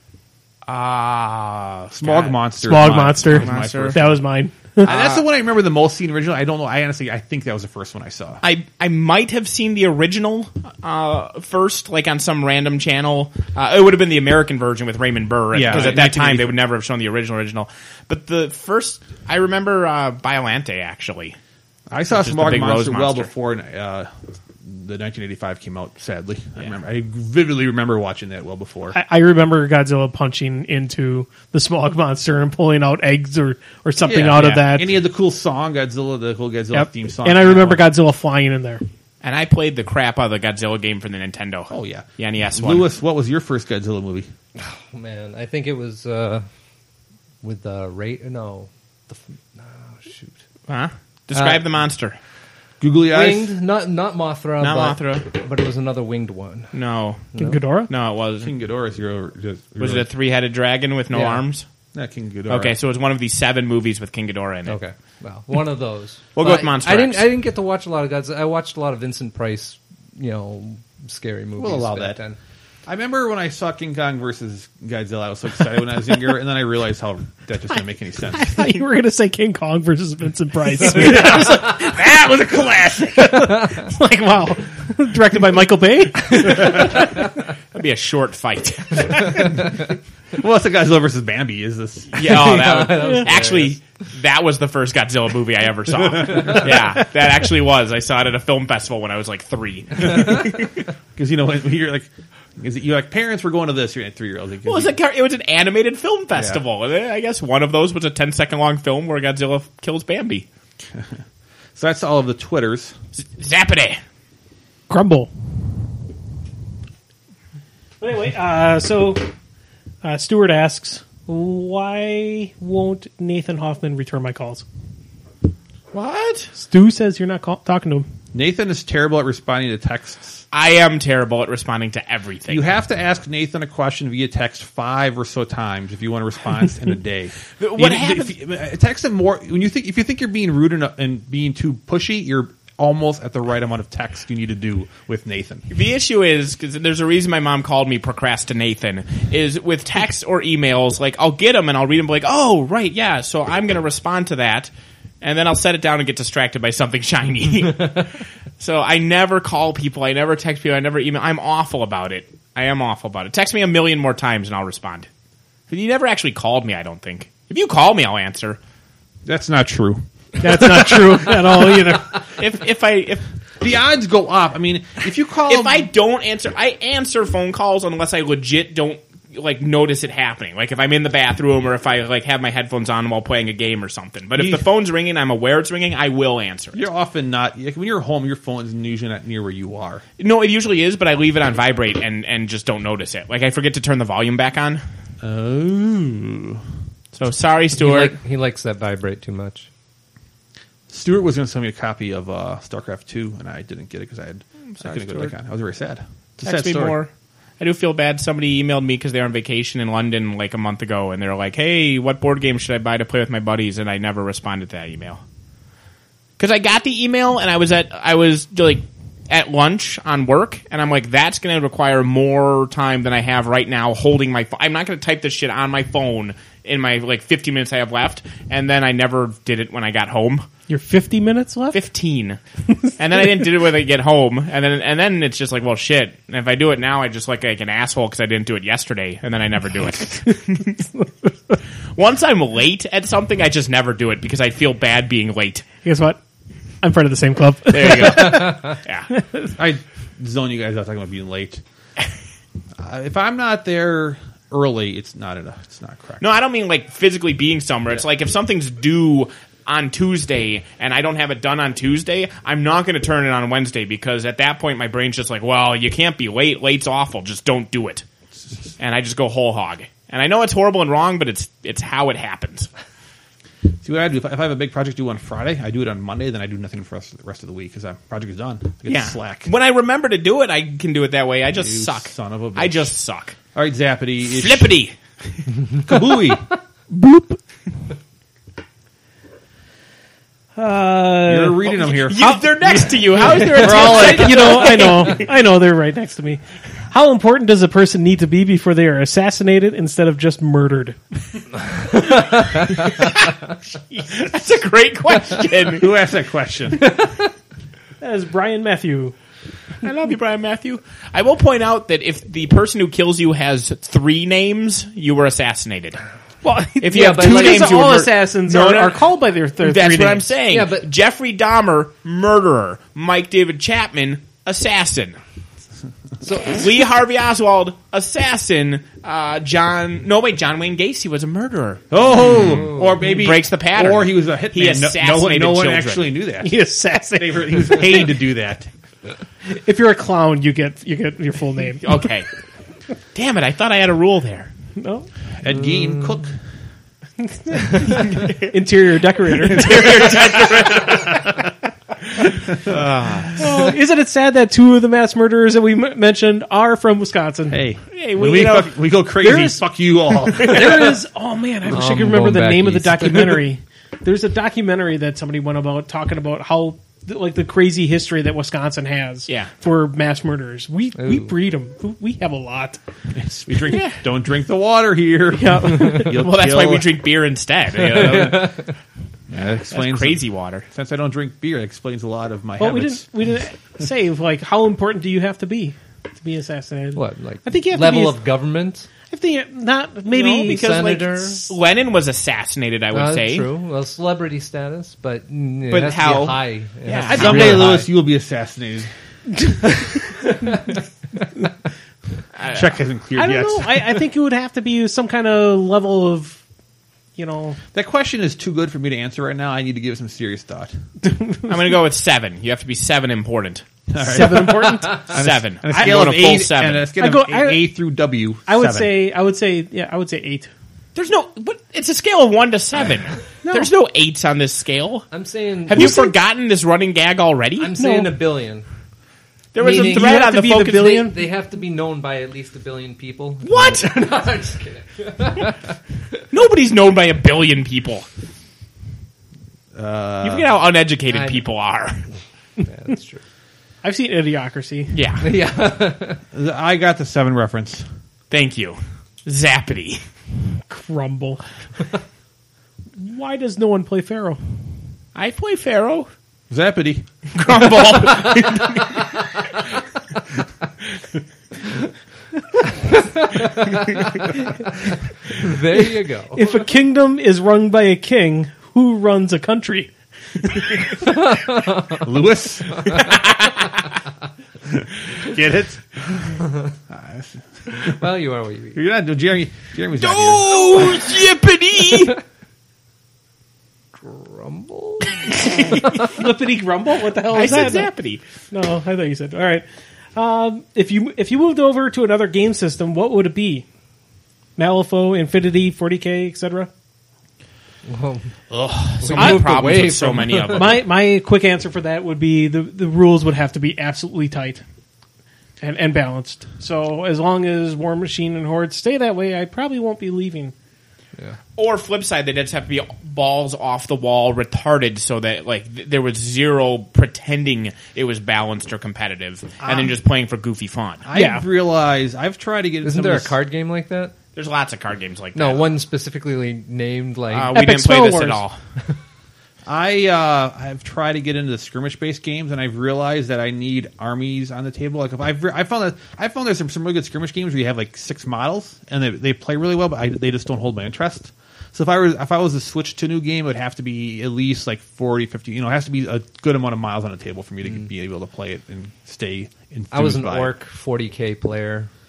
Ah, uh, Smog Monster. Smog is my- Monster. was my Monster. first. That was mine. And that's the one I remember the most seeing original. I don't know. I honestly, I think that was the first one I saw. I I might have seen the original uh, first, like on some random channel. Uh, it would have been the American version with Raymond Burr, Yeah, because at nineteen that time eighty. they would never have shown the original original. But the first, I remember uh, Biolante actually. I saw Which is the Smog big Monster rose well monster. before uh, the nineteen eighty-five came out. Sadly, I remember. I vividly remember watching that well before. I, I remember Godzilla punching into the Smog Monster and pulling out eggs or, or something Yeah, out yeah. of that. And he had the cool song, Godzilla, the cool Godzilla Yep. theme song. And I remember Godzilla flying in there. And I played the crap out of the Godzilla game for the Nintendo. Oh yeah, the N E S one. Lewis, what was your first Godzilla movie? Oh, man, I think it was uh, with the rate. No, the f- no, shoot. Huh? Describe Uh, the monster. Googly eyes. Winged, not not Mothra, Not but, Mothra. but it was another winged one. No, King Ghidorah? no, it wasn't. King Ghidorah is your. Just, Was it a three-headed dragon with no Yeah. arms? Not King Ghidorah. Okay, so it was one of the seven movies with King Ghidorah in it. Okay, well, one of those. We'll go But with Monster I didn't. X. I didn't get to watch a lot of Godzilla. I watched a lot of Vincent Price, you know, scary movies. We'll allow back that. then. I remember when I saw King Kong versus Godzilla. I was so excited when I was younger, and then I realized how that just didn't make any sense. I thought you were going to say King Kong versus Vincent Price. That was a classic. Like, wow. Directed by Michael Bay? That'd be a short fight. Well, it's the Godzilla versus Bambi. Is this? Yeah, oh, that, that was actually, that was the first Godzilla movie I ever saw. Yeah, that actually was. I saw it at a film festival when I was like three. Because you know when you're like, is it, you're like parents were going to this. You're at three year olds. Well, it was, a, car- it was an animated film festival. And I guess one of those was a ten second long film where Godzilla kills Bambi. So that's all of the Twitters. Zappity. Crumble. But anyway, uh, so uh, Stuart asks, why won't Nathan Hoffman return my calls? What? Stu says you're not call- talking to him. Nathan is terrible at responding to texts. I am terrible at responding to everything. You have to ask Nathan a question via text five or so times if you want a response in a day. What You- happens- if you- uh, text him more when you think. If you think you're being rude enough and being too pushy, you're almost at the right amount of text you need to do with Nathan. The issue is, because there's a reason my mom called me Procrastinathan, is with text or emails, like, I'll get them and I'll read them like, oh, right, yeah, so I'm going to respond to that, and then I'll set it down and get distracted by something shiny. So I never call people, I never text people, I never email. I'm awful about it. I am awful about it. Text me a million more times and I'll respond. But you never actually called me, I don't think. If you call me, I'll answer. That's not true. That's not true at all either. If if I if The odds go up. I mean, if you call if him, I don't answer, I answer phone calls unless I legit don't like notice it happening. Like if I'm in the bathroom or if I like have my headphones on while playing a game or something. But if You- the phone's ringing, I'm aware it's ringing, I will answer it. you're often not. Like, when you're home, your phone is usually not near where you are. No, it usually is, but I leave it on vibrate and and just don't notice it. Like I forget to turn the volume back on. Oh. So sorry, He, Stuart. like, he likes that vibrate too much. Stuart was going to send me a copy of uh, StarCraft two, and I didn't get it because I had I sorry, couldn't go to Stuart. the con. I was very sad. It's a Text sad me story. more. I do feel bad. Somebody emailed me because they were on vacation in London like a month ago, and they're like, "Hey, what board game should I buy to play with my buddies?" And I never responded to that email because I got the email and I was at I was like at lunch on work, and I'm like, "That's going to require more time than I have right now holding my phone. I'm not going to type this shit on my phone in my like fifteen minutes I have left." And then I never did it when I got home. You're fifty minutes left? Fifteen, and then I didn't do it when I get home, and then and then it's just like, well, shit. And if I do it now, I just look like an asshole because I didn't do it yesterday, and then I never do it. Once I'm late at something, I just never do it because I feel bad being late. Guess what? I'm part of the same club. There you go. Yeah, I zone you guys out talking about being late. Uh, if I'm not there early, it's not enough. It's not correct. no, I don't mean like physically being somewhere. It's like if something's due on Tuesday and I don't have it done on Tuesday, I'm not going to turn it on Wednesday because at that point my brain's just like, well, you can't be late. Late's awful. Just don't do it. And I just go whole hog. And I know it's horrible and wrong, but it's it's how it happens. See what I do? If I if I have a big project due on Friday, I do it on Monday, then I do nothing for the rest of the week because that project is done. I get Yeah. slack. When I remember to do it, I can do it that way. I just You suck. son of a bitch. I just suck. All right, Zappity. It's Flippity. Kabooey. Uh, You're reading them here. You, they're next to you. How is there a We're all tense- like, you know, I know, I know, they're right next to me. How important does a person need to be before they are assassinated instead of just murdered? That's a great question. Who asked that question? That is Brian Matthew. I love you, Brian Matthew. I will point out that if the person who kills you has three names, you were assassinated. Well, If you Yeah, have but two like- names, because you were all mur- assassins No, are, no, are called by their, their That's three what I'm names. saying. Yeah, but- Jeffrey Dahmer, murderer. Mike David Chapman, assassin. So Lee Harvey Oswald, assassin. Uh, John, no wait, John Wayne Gacy was a murderer. Oh, or maybe Breaks the pattern. or he was a hitman. He No- no, one, assassinated no one children. actually knew that. He assassinated. They were- he was paid to do that. If you're a clown, you get you get your full name. Okay. Damn it! I thought I had a rule there. No, Ed Gein, cook. interior decorator. Oh, isn't it sad that two of the mass murderers that we m- mentioned are from Wisconsin? Hey, Hey, when we- we, you know, fuck- we go crazy, there's- fuck you all. There is. Oh man, I wish I I'm could remember going the back name of the east. documentary. There's a documentary that somebody went about talking about how like the crazy history that Wisconsin has Yeah. for mass murderers. We we Ooh. breed them. We have a lot. Yes, we drink. Don't drink the water here. Yeah. You'll Well, that's why kill- we drink beer instead. You know? Yeah, that That's explains crazy water. Since I don't drink beer, it explains a lot of my Well, we habits. didn't we didn't say like how important do you have to be to be assassinated? what? Like I think you have level to be, of government? I think not maybe No, because Senator? like Lenin was assassinated, I would Uh, say. True. Well, celebrity status, but mm, it But has to how- be high. It Yeah, has to be Someday, really Lewis, high. you will be assassinated. Check hasn't cleared I don't yet. know. I, I think it would have to be some kind of level of, you know, That question is too good for me to answer right now. I need to give it some serious thought. I'm going to go with seven. You have to be seven important. seven important. Seven. On a I scale go of to full A, seven. and a scale I of go- A, I- A through W. I would seven. say, I would say, yeah, I would say eight. There's no, but it's a scale of one to seven. There's no eights on this scale. I'm saying. Have you forgotten this running gag already? I'm saying No. a billion. there was a Meaning thread you have on to the be the focus. billion? They, they have to be known by at least a billion people. What? No, I'm just kidding. Nobody's known by a billion people. Uh, You forget how uneducated I- people are. Yeah, that's true. I've seen Idiocracy. Yeah. Yeah. I got the seven reference. Thank you. Zappity. Crumble. Why does no one play Pharaoh? I play Pharaoh. Zappity. Crumble. There you go. If a kingdom is run by a king, who runs a country? Lewis. Get it? Well, you are what you eat. You're not. Jeremy. Jeremy's not here. Oh, Zippity. Rumble? Flippity grumble? What the hell I is said that? Zappity. No, I thought you said. All right. Um, if you if you moved over to another game system, what would it be? Malifaux, Infinity, forty K, et cetera. Well, Ugh, so We many moved problems away with so from- many of them. My my quick answer for that would be the the rules would have to be absolutely tight and and balanced. So as long as War Machine and Horde stay that way, I probably won't be leaving. Or flip side, they just have to be balls off the wall, retarded, so that like th- there was zero pretending it was balanced or competitive, and then just playing for goofy fun. I've Yeah. realized I've tried to get. isn't some there of a this- card game like that? There's lots of card games like No, that. one specifically named like. Uh, we Epic didn't play Spell this Wars. at all. I uh, I've tried to get into the skirmish based games, and I've realized that I need armies on the table. Like if I've re- I found that I found there's some, some really good skirmish games where you have like six models and they, they play really well, but I, they just don't hold my interest. So if I was if I was to switch to a new game, it would have to be at least like forty, fifty. You know, it has to be a good amount of miles on the table for me to be able to play it and stay in. I was an orc forty K player.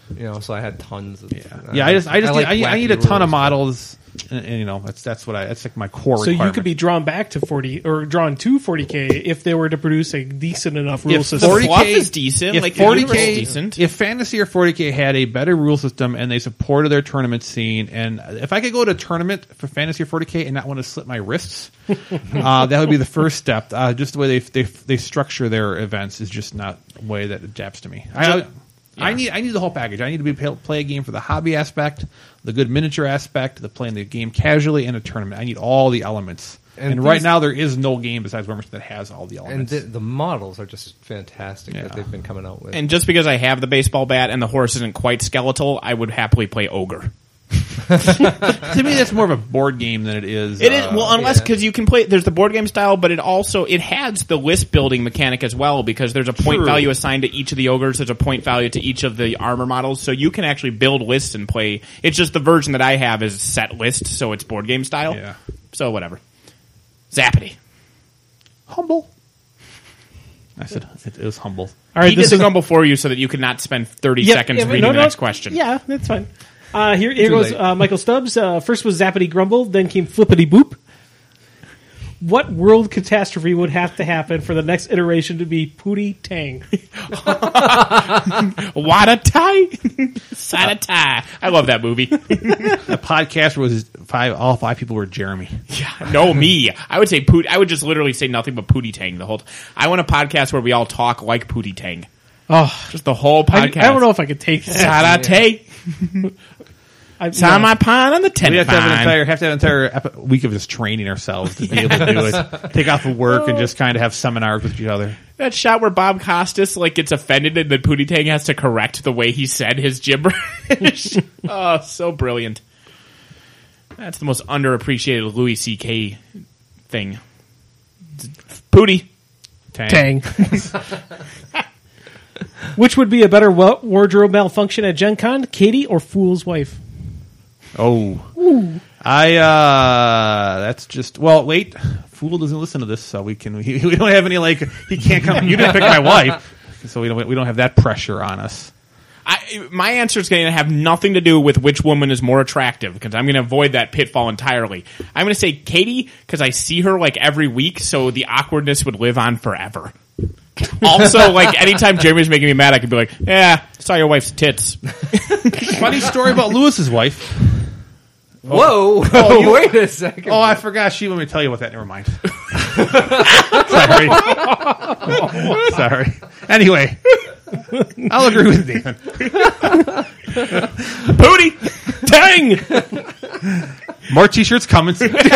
You know, so I had tons of. Yeah, yeah. I just, I just, like need, I, I need a wacky ton of rules. models, and, and you know, that's that's what I. That's like my core. So you requirement. could be drawn back to forty or drawn to forty K if they were to produce a decent enough rule If system. forty fluff K is decent, If like, the forty universe is K, decent. if Fantasy or forty K had a better rule system and they supported their tournament scene, and if I could go to a tournament for Fantasy or forty K and not want to slit my wrists, uh, that would be the first step. Uh, just the way they they they structure their events is just not the way that adapts to me. I, I need I need the whole package. I need to be play a game for the hobby aspect, the good miniature aspect, the playing the game casually, and a tournament. I need all the elements. And, And right these- now there is no game besides Warhammer that has all the And elements. the, the models are just fantastic Yeah. that they've been coming out with. And just because I have the baseball bat and the horse isn't quite skeletal, I would happily play ogre. To me, that's more of a board game than it is. It is uh, well, unless yeah. because you can play. There's the board game style, but it also it has the list building mechanic as well because there's a point True. value assigned to each of the ogres. There's a point value to each of the armor models, so you can actually build lists and play. It's just the version that I have is set list, so it's board game style. Yeah. So whatever. Zappity. humble. I said it, it was humble. All right, He this did is the grumble for you so that you could not spend thirty Yep, seconds yeah, but reading no, the no, next question. Yeah, that's fine. Uh, here, here Too goes late. uh, Michael Stubbs. Uh, first was Zappity Grumble, then came Flippity Boop. What world catastrophe would have to happen for the next iteration to be Pootie Tang? Wada tie, sada tie. I love that movie. The podcast was five. All five people were Jeremy. Yeah, no, me. I would say Poot. I would just literally say nothing but Pootie Tang the whole. T- I want a podcast where we all talk like Pootie Tang. Oh, Just the whole I, I podcast. don't know if I could take that. Sada tay, I, tie my pine on the We have to have an tennis entire have to have an entire epi- week of just training ourselves to be able to do it. Take off of work and just kind of have seminars with each other. That shot where Bob Costas like gets offended and then Pootie Tang has to correct the way he said his gibberish. Oh, so brilliant. That's the most underappreciated Louis C K thing. Pootie. Tang. Tang. Which would be a better wa- wardrobe malfunction at Gen Con, Katie or Fool's Wife? Oh, I. uh That's just. Well, wait. Fool doesn't listen to this, so we can. We, we don't have any like. He can't come. You didn't pick my wife, so we don't. We don't have that pressure on us. I, my answer is going to have nothing to do with which woman is more attractive because I'm going to avoid that pitfall entirely. I'm going to say Katie because I see her like every week, so the awkwardness would live on forever. Also, like anytime Jeremy's making me mad, I could be like, "Yeah, saw your wife's tits." Funny story about Lewis's wife. Whoa! Wait a second. Oh, I forgot. She let me tell you about that. Never mind. Sorry. Sorry. Anyway, I'll agree with Nathan. Pootie Tang! More T-shirts coming.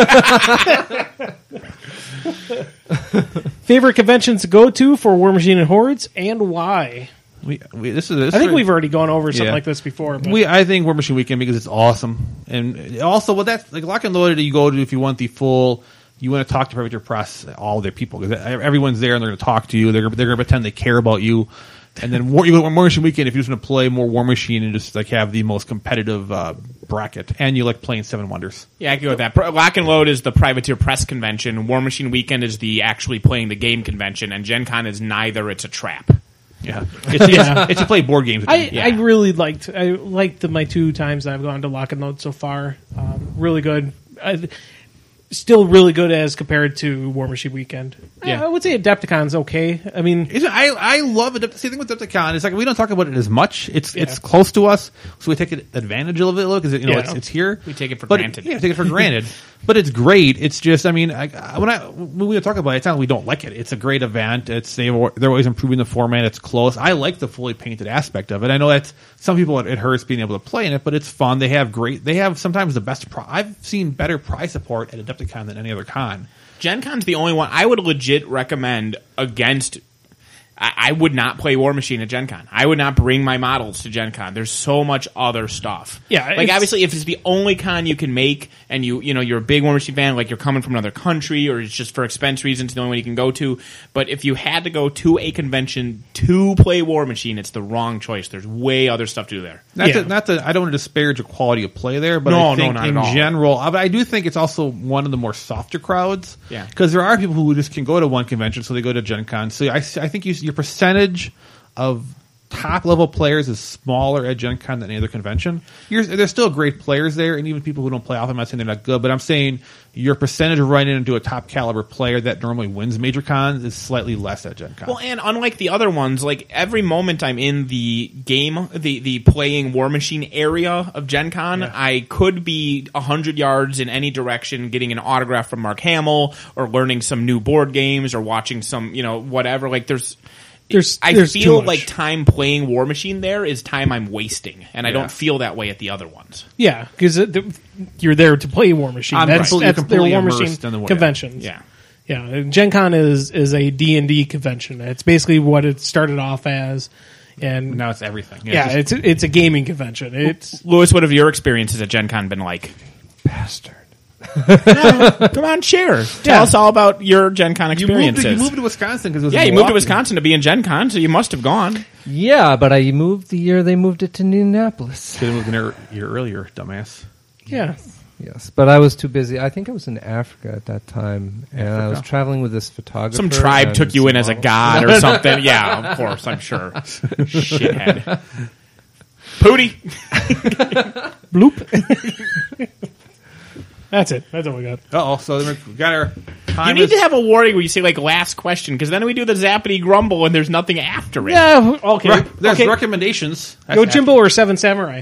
Favorite conventions to go to for War Machine and Hordes, and why? We, we, this is. This I think is- we've already gone over something Yeah. like this before. But We, I think War Machine Weekend because it's awesome, and also well, that's like Lock and Loaded. You go to if you want the full. You want to talk to Private Press, all their people because everyone's there and they're going to talk to you. They're they're going to pretend they care about you. And then War, you go to War Machine Weekend if you just want to play more War Machine and just like have the most competitive uh, bracket, and you like playing Seven Wonders. Yeah, I can go with that. Pro- Lock and Load is the Privateer Press convention. War Machine Weekend is the actually playing the game convention, and Gen Con is neither. It's a trap. Yeah, it's, Yeah. it's, it's to play board games. I, Yeah. I really liked I liked the, my two times I've gone to Lock and Load so far. Um, really good. I, still really good as compared to War Machine Weekend. Yeah. I would say Adepticon's okay. I mean, Isn't- I I love it. See, the thing with Adepticon is like we don't talk about it as much. It's Yeah. it's close to us, so we take advantage of it a little because you know Yeah. it's it's here. We take it for But- granted. Yeah, we take it for granted. But it's great. It's just, I mean, I, I- when I when we talk about it, it's not that we don't like it. It's a great event. It's they they're always improving the format. It's close. I like the fully painted aspect of it. I know that some people it, it hurts being able to play in it, but it's fun. They have great. They have sometimes the best. Pri- I've seen better prize support at Adepticon than any other con. Gen Con's the only one I would legit recommend against. I, I would not play War Machine at Gen Con. I would not bring my models to Gen Con. There's so much other stuff. Yeah, like it's- obviously, if it's the only con you can make, and you you know you're a big War Machine fan, like you're coming from another country, or it's just for expense reasons, the only one you can go to. But if you had to go to a convention to play War Machine, it's the wrong choice. There's way other stuff to do there. Not Yeah. that, not that I don't want to disparage the quality of play there, but No, I no, think not in at all. general, I, I do think it's also one of the more softer crowds. Yeah. because there are people who just can go to one convention, so they go to Gen Con. So I, I think you, your percentage of top level players is smaller at Gen Con than any other convention. You're, there's still great players there, and even people who don't play often, I'm not saying they're not good, but I'm saying your percentage of running into a top caliber player that normally wins major cons is slightly less at Gen Con. Well, and unlike the other ones, like every moment I'm in the game, the, the playing War Machine area of Gen Con, yeah. I could be a hundred yards in any direction, getting an autograph from Mark Hamill, or learning some new board games, or watching some, you know, whatever. Like there's, there's, I there's feel like time playing War Machine there is time I'm wasting, and I yeah. don't feel that way at the other ones. Yeah, because you're there to play War Machine. I'm that's right. that's their completely War Machine immersed in the way. conventions. Yeah. Yeah, Gen Con is, is a D and D convention. It's basically what it started off as. And now it's everything. Yeah, it's, it's it's a gaming convention. It's Lewis, what have your experiences at Gen Con been like? Bastard. No, come on, share. Tell Yeah. us all about your Gen Con you, moved experiences. to, you moved to Wisconsin because it was yeah, in you moved to Milwaukee. Wisconsin to be in Gen Con, so you must have gone. Yeah, but I moved the year they moved it to Indianapolis. Should have moved an year, year earlier, dumbass. yeah. Yes, but I was too busy. I think I was in Africa at that time, and I was Africa. traveling with this photographer. Some tribe and took you some in as a model. god or something. Yeah, of course, I'm sure. Shithead. Pooty. Bloop. That's it. That's all we got. Uh oh, so then we got our time. You need is- to have a warning where you say, like, last question, because then we do the zappity grumble and there's nothing after it. Yeah, okay. Rec- there's okay. recommendations. That's Yojimbo or Seven Samurai?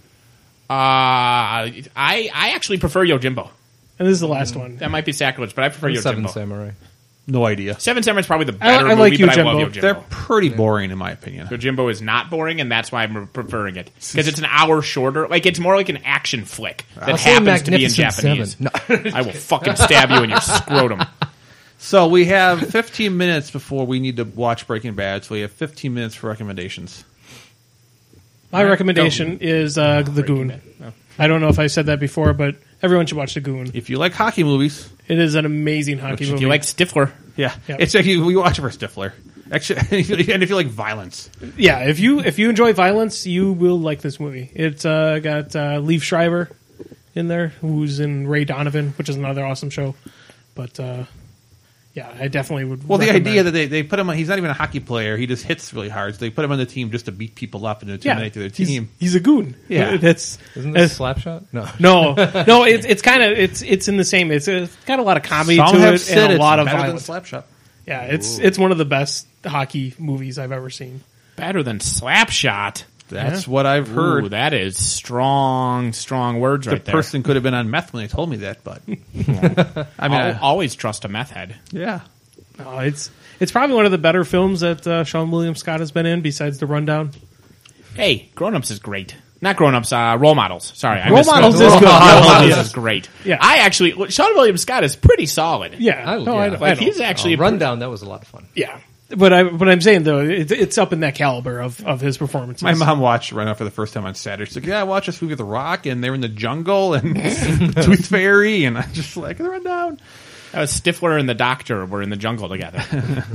Uh, I I actually prefer Yojimbo. And this is the last one. That might be sacrilege, but I prefer Seven Yojimbo. Samurai. No idea. Seven Samurai is probably the I- better I like movie, but I love Yojimbo. Yojimbo. They're pretty boring in my opinion. Yojimbo is not boring, and that's why I'm preferring it. Because it's an hour shorter. Like, it's more like an action flick that I'll say happens to be in Magnificent Japanese. Seven. No. I will fucking stab you in your scrotum. So we have fifteen minutes before we need to watch Breaking Bad. So we have fifteen minutes for recommendations. My recommendation is uh, The Goon. Oh. I don't know if I said that before, but everyone should watch The Goon. If you like hockey movies, It is an amazing hockey If movie. you like Stifler, yeah, Yep. it's like you, you watch it for Stifler. Actually, and if you like violence, Yeah, if you if you enjoy violence, you will like this movie. It's uh, got uh, Liev Schreiber in there, who's in Ray Donovan, which is another awesome show. But uh, yeah, I definitely would. well, the recommend- idea that they, they put him on, he's not even a hockey player. He just hits really hard. So they put him on the team just to beat people up and yeah, intimidate their he's, team. he's a goon. Yeah. that's Isn't that's- this Slapshot? No. no, no. It's it's kind of it's it's in the same. It's, it's got a lot of comedy Some to have it said and a it's lot of better violence. than Slapshot. Yeah, it's it's one of the best hockey movies I've ever seen. better than Slapshot. That's what I've heard. Ooh, that is strong, strong words the right there. person could have been on meth when they told me that, but I mean, I'll I- always trust a meth head. yeah. Oh, it's it's probably one of the better films that uh, Sean William Scott has been in, besides The Rundown. Hey, Grown Ups is great. Not Grown Ups, uh, Role Models. Sorry. I Role misspoke. Models is Role good. Models Role Models. is great. Yeah. I actually, look, Sean William Scott is pretty solid. Yeah, I- no, yeah. I, Like, I Like, know. he's actually Uh, Rundown, that was a lot of fun. Yeah, but I but I'm saying though it, it's up in that caliber of, of his performances. My mom watched Run Out for the first time on Saturday. She's like, yeah, I watched this movie with The Rock, and they're in the jungle, and Tooth Fairy, and I just like, run down. That was Stifler and the Doctor were in the jungle together.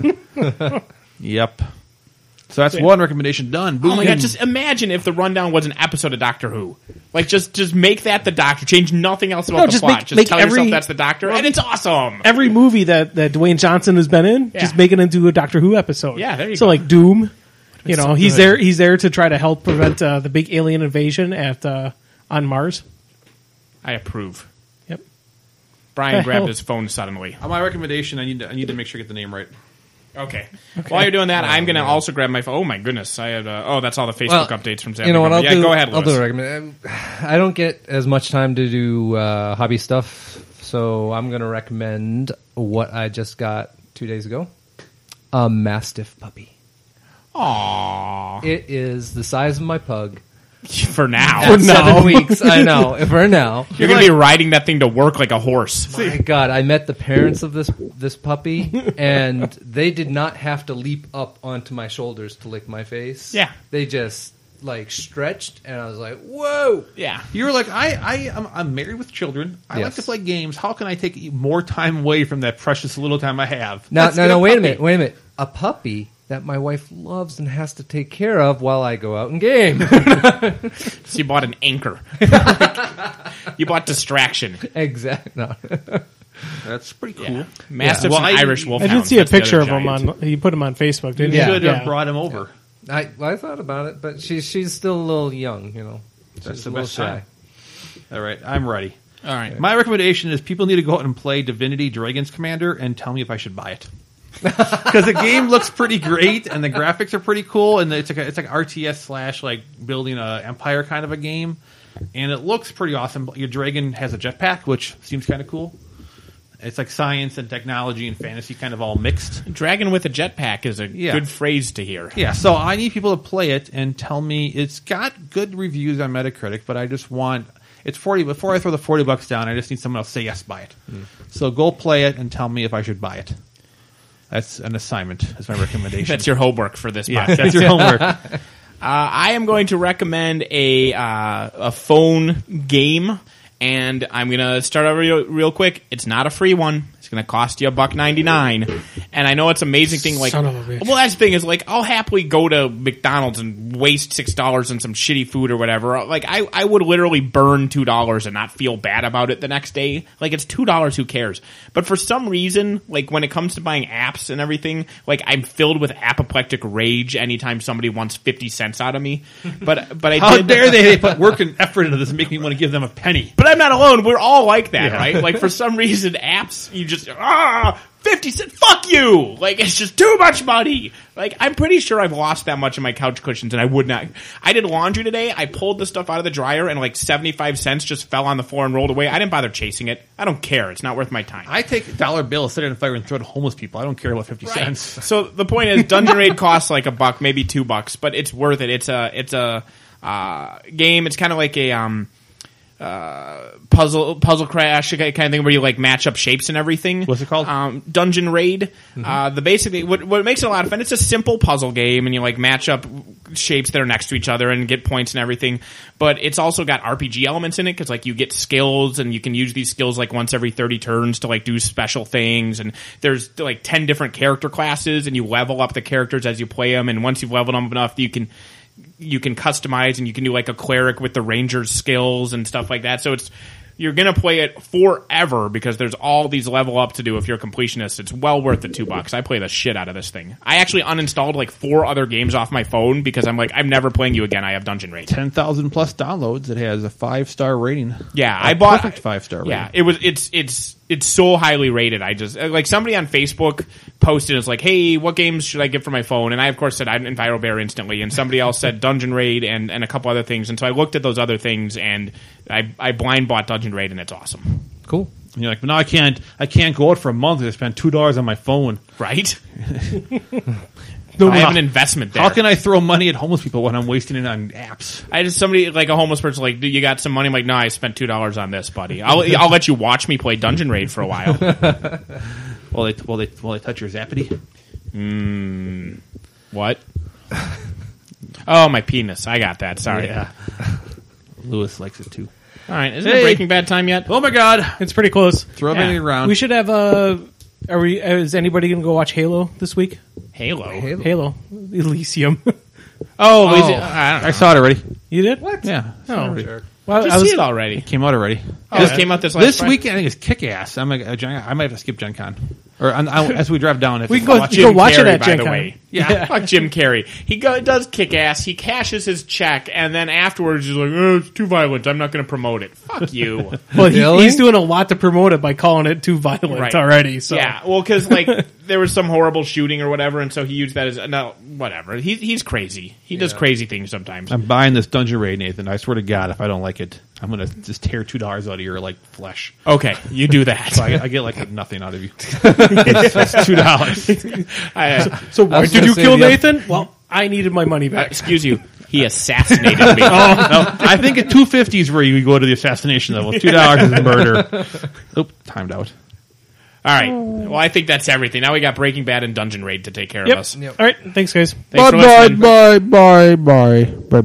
Yep. So that's one recommendation done. Boom. Oh my god! Just imagine if the Rundown was an episode of Doctor Who. Like, just just make that the Doctor. Change nothing else about No, the just plot. make- just make tell every- yourself that's the Doctor, and it's awesome. Every movie that, that Dwayne Johnson has been in, Yeah. just make it into a Doctor Who episode. Yeah, there you so go. like Doom, you know, so he's good. there. He's there to try to help prevent uh, the big alien invasion at uh, on Mars. I approve. Yep. Brian The grabbed hell? his phone suddenly. On my recommendation, I need to I need to make sure I get the name right. Okay. While you're doing that, I'm going to also grab my phone. Oh my goodness! I had. Uh, oh, that's all the Facebook Well, updates from Zapping. You know what? I'll yeah, do. go ahead. I'll do Louis. a recommend. I don't get as much time to do uh, hobby stuff, so I'm going to recommend what I just got two days ago: a Mastiff puppy. Aww. It is the size of my pug. For now, At seven weeks. I know. For now. you're going to be riding that thing to work like a horse. My God, I met the parents of this this puppy, and they did not have to leap up onto my shoulders to lick my face. Yeah. They just like stretched, and I was like, "Whoa!" Yeah. You were like, I, I am I'm married with children. I like Yes. to play games. How can I take more time away from that precious little time I have? Now, Let's no, get no, wait a puppy. minute, wait a minute. A puppy that my wife loves and has to take care of while I go out and game. So you bought an anchor. You bought distraction. Exactly. No. That's pretty cool. Yeah. Mastiff's Well, an I- Irish I wolfhound. did see a That's the picture other of him giant. on. He put him on Facebook, didn't You he? should Yeah. have brought him over. I I thought about it, but she's she's still a little young, you know. She's That's a the little best shy. time. All right, I'm ready. All right. My recommendation is people need to go out and play Divinity Dragon's Commander and tell me if I should buy it. Because the game looks pretty great and the graphics are pretty cool, and it's like a, it's like R T S slash like building a empire kind of a game, and it looks pretty awesome. Your dragon has a jetpack, which seems kind of cool. It's like science and technology and fantasy kind of all mixed. Dragon with a jetpack is a Yeah. good phrase to hear. Yeah, so I need people to play it and tell me it's got good reviews on Metacritic, but I just want it's forty. Before I throw the forty bucks down, I just need someone else to say yes, buy it. Hmm. So go play it and tell me if I should buy it. That's an assignment. That's my recommendation. That's your homework for this yeah, podcast. that's your homework. Uh, I am going to recommend a uh, a phone game, and I'm going to start over real, real quick. It's not a free one. It's going to cost you a buck ninety nine, and I know it's an amazing thing. Like, Son of a bitch. well, that's the thing is like I'll happily go to McDonald's and waste six dollars on some shitty food or whatever. Like, I I would literally burn two dollars and not feel bad about it the next day. Like, it's two dollars. Who cares? But for some reason, like when it comes to buying apps and everything, like I'm filled with apoplectic rage anytime somebody wants fifty cents out of me. But but I How did, dare they, they put work and effort into this and make me want to give them a penny. But I'm not alone. We're all like that, Yeah. right? Like for some reason, apps you just ah fifty cents. Fuck you! Like it's just too much money. Like I'm pretty sure I've lost that much in my couch cushions, and I would not. I did laundry today. I pulled the stuff out of the dryer, and like seventy-five cents just fell on the floor and rolled away. I didn't bother chasing it. I don't care. It's not worth my time. I take a dollar bill, set it on fire, and throw it at homeless people. I don't care about fifty cents. So the point is, Dungeon Raid costs like a buck, maybe two bucks, but it's worth it. It's a it's a uh, game. It's kind of like a um, uh, puzzle puzzle crash kind of thing where you like match up shapes and everything. What's it called? Um, Dungeon Raid. Mm-hmm. Uh, the basically what, what makes it a lot of fun. It's a simple puzzle game, and you like match up shapes that are next to each other and get points and everything. But it's also got R P G elements in it because like you get skills, and you can use these skills like once every thirty turns to like do special things. And there's like ten different character classes, and you level up the characters as you play them. And once you've leveled them up enough, you can you can customize, and you can do like a cleric with the ranger's skills and stuff like that. So it's you're gonna play it forever because there's all these level up to do if you're a completionist. It's well worth the two bucks. I play the shit out of this thing. I actually uninstalled like four other games off my phone because I'm like, I'm never playing you again. I have Dungeon Raid. ten thousand plus downloads. It has a five star rating. Yeah, A I bought perfect five star rating. Yeah, it was. It's it's it's so highly rated. I just like somebody on Facebook posted it's like, hey, what games should I get for my phone? And I of course said I'd EnviroBear instantly, and somebody else said Dungeon Raid and and a couple other things. And so I looked at those other things, and I I blind bought Dungeon Raid, and it's awesome. Cool. And you're like, but now I can't. I can't go out for a month. I spend two dollars on my phone. Right? No, I how- have an investment there. How can I throw money at homeless people when I'm wasting it on apps? I just somebody like a homeless person like, do you got some money? I'm like, no, I spent two dollars on this, buddy. I'll I'll let you watch me play Dungeon Raid for a while. Well, they well they well they touch your Zappity. Mm, what? Oh, my penis. I got that. Sorry. Yeah. Lewis likes it too. All right. Isn't Hey. it Breaking Bad time yet? Oh my God! It's pretty close. Throw Yeah. everything around. We should have uh Are we? Is anybody going to go watch Halo this week? Halo. Halo. Halo, Elysium. Oh, is Oh. it, I don't know. I saw it already. You did? What? Yeah. I saw it Oh, already. Jerk. Well, Did I you was, see it already? Came out already. Oh, this came out this last This Friday? weekend, I think it's kick ass. I'm like, uh, Gen- I might have to skip Gen Con. Or on, I, as we drive down, if We you can go- watch you it. go watch it Carrey, at by Gen the Con. way. Yeah. Fuck Jim Carrey. He go, does kick ass. He cashes his check, and then afterwards he's like, oh, it's too violent. I'm not going to promote it. Fuck you. well, he, Really? he's doing a lot to promote it by calling it too violent Right. already. So Yeah, well, because like there was some horrible shooting or whatever, and so he used that as no, whatever. He's he's crazy. He does Yeah. crazy things sometimes. I'm buying this Dungeon Raid, Nathan. I swear to God, if I don't like it, I'm going to just tear two dollars out of your like flesh. Okay, you do that. So I, I get like nothing out of you. it's, it's two dollars. I, uh, So why was did gonna you say kill the- Nathan? Well, I needed my money uh, back. excuse you. He assassinated me. Oh, no, I think at two fifty is where you go to the assassination level. Two dollars is murder. Oop, timed out. All right. Well, I think that's everything. Now we got Breaking Bad and Dungeon Raid to take care Yep. of us. Yep. All right. Thanks, guys. Thanks for listening. bye, bye, bye, bye.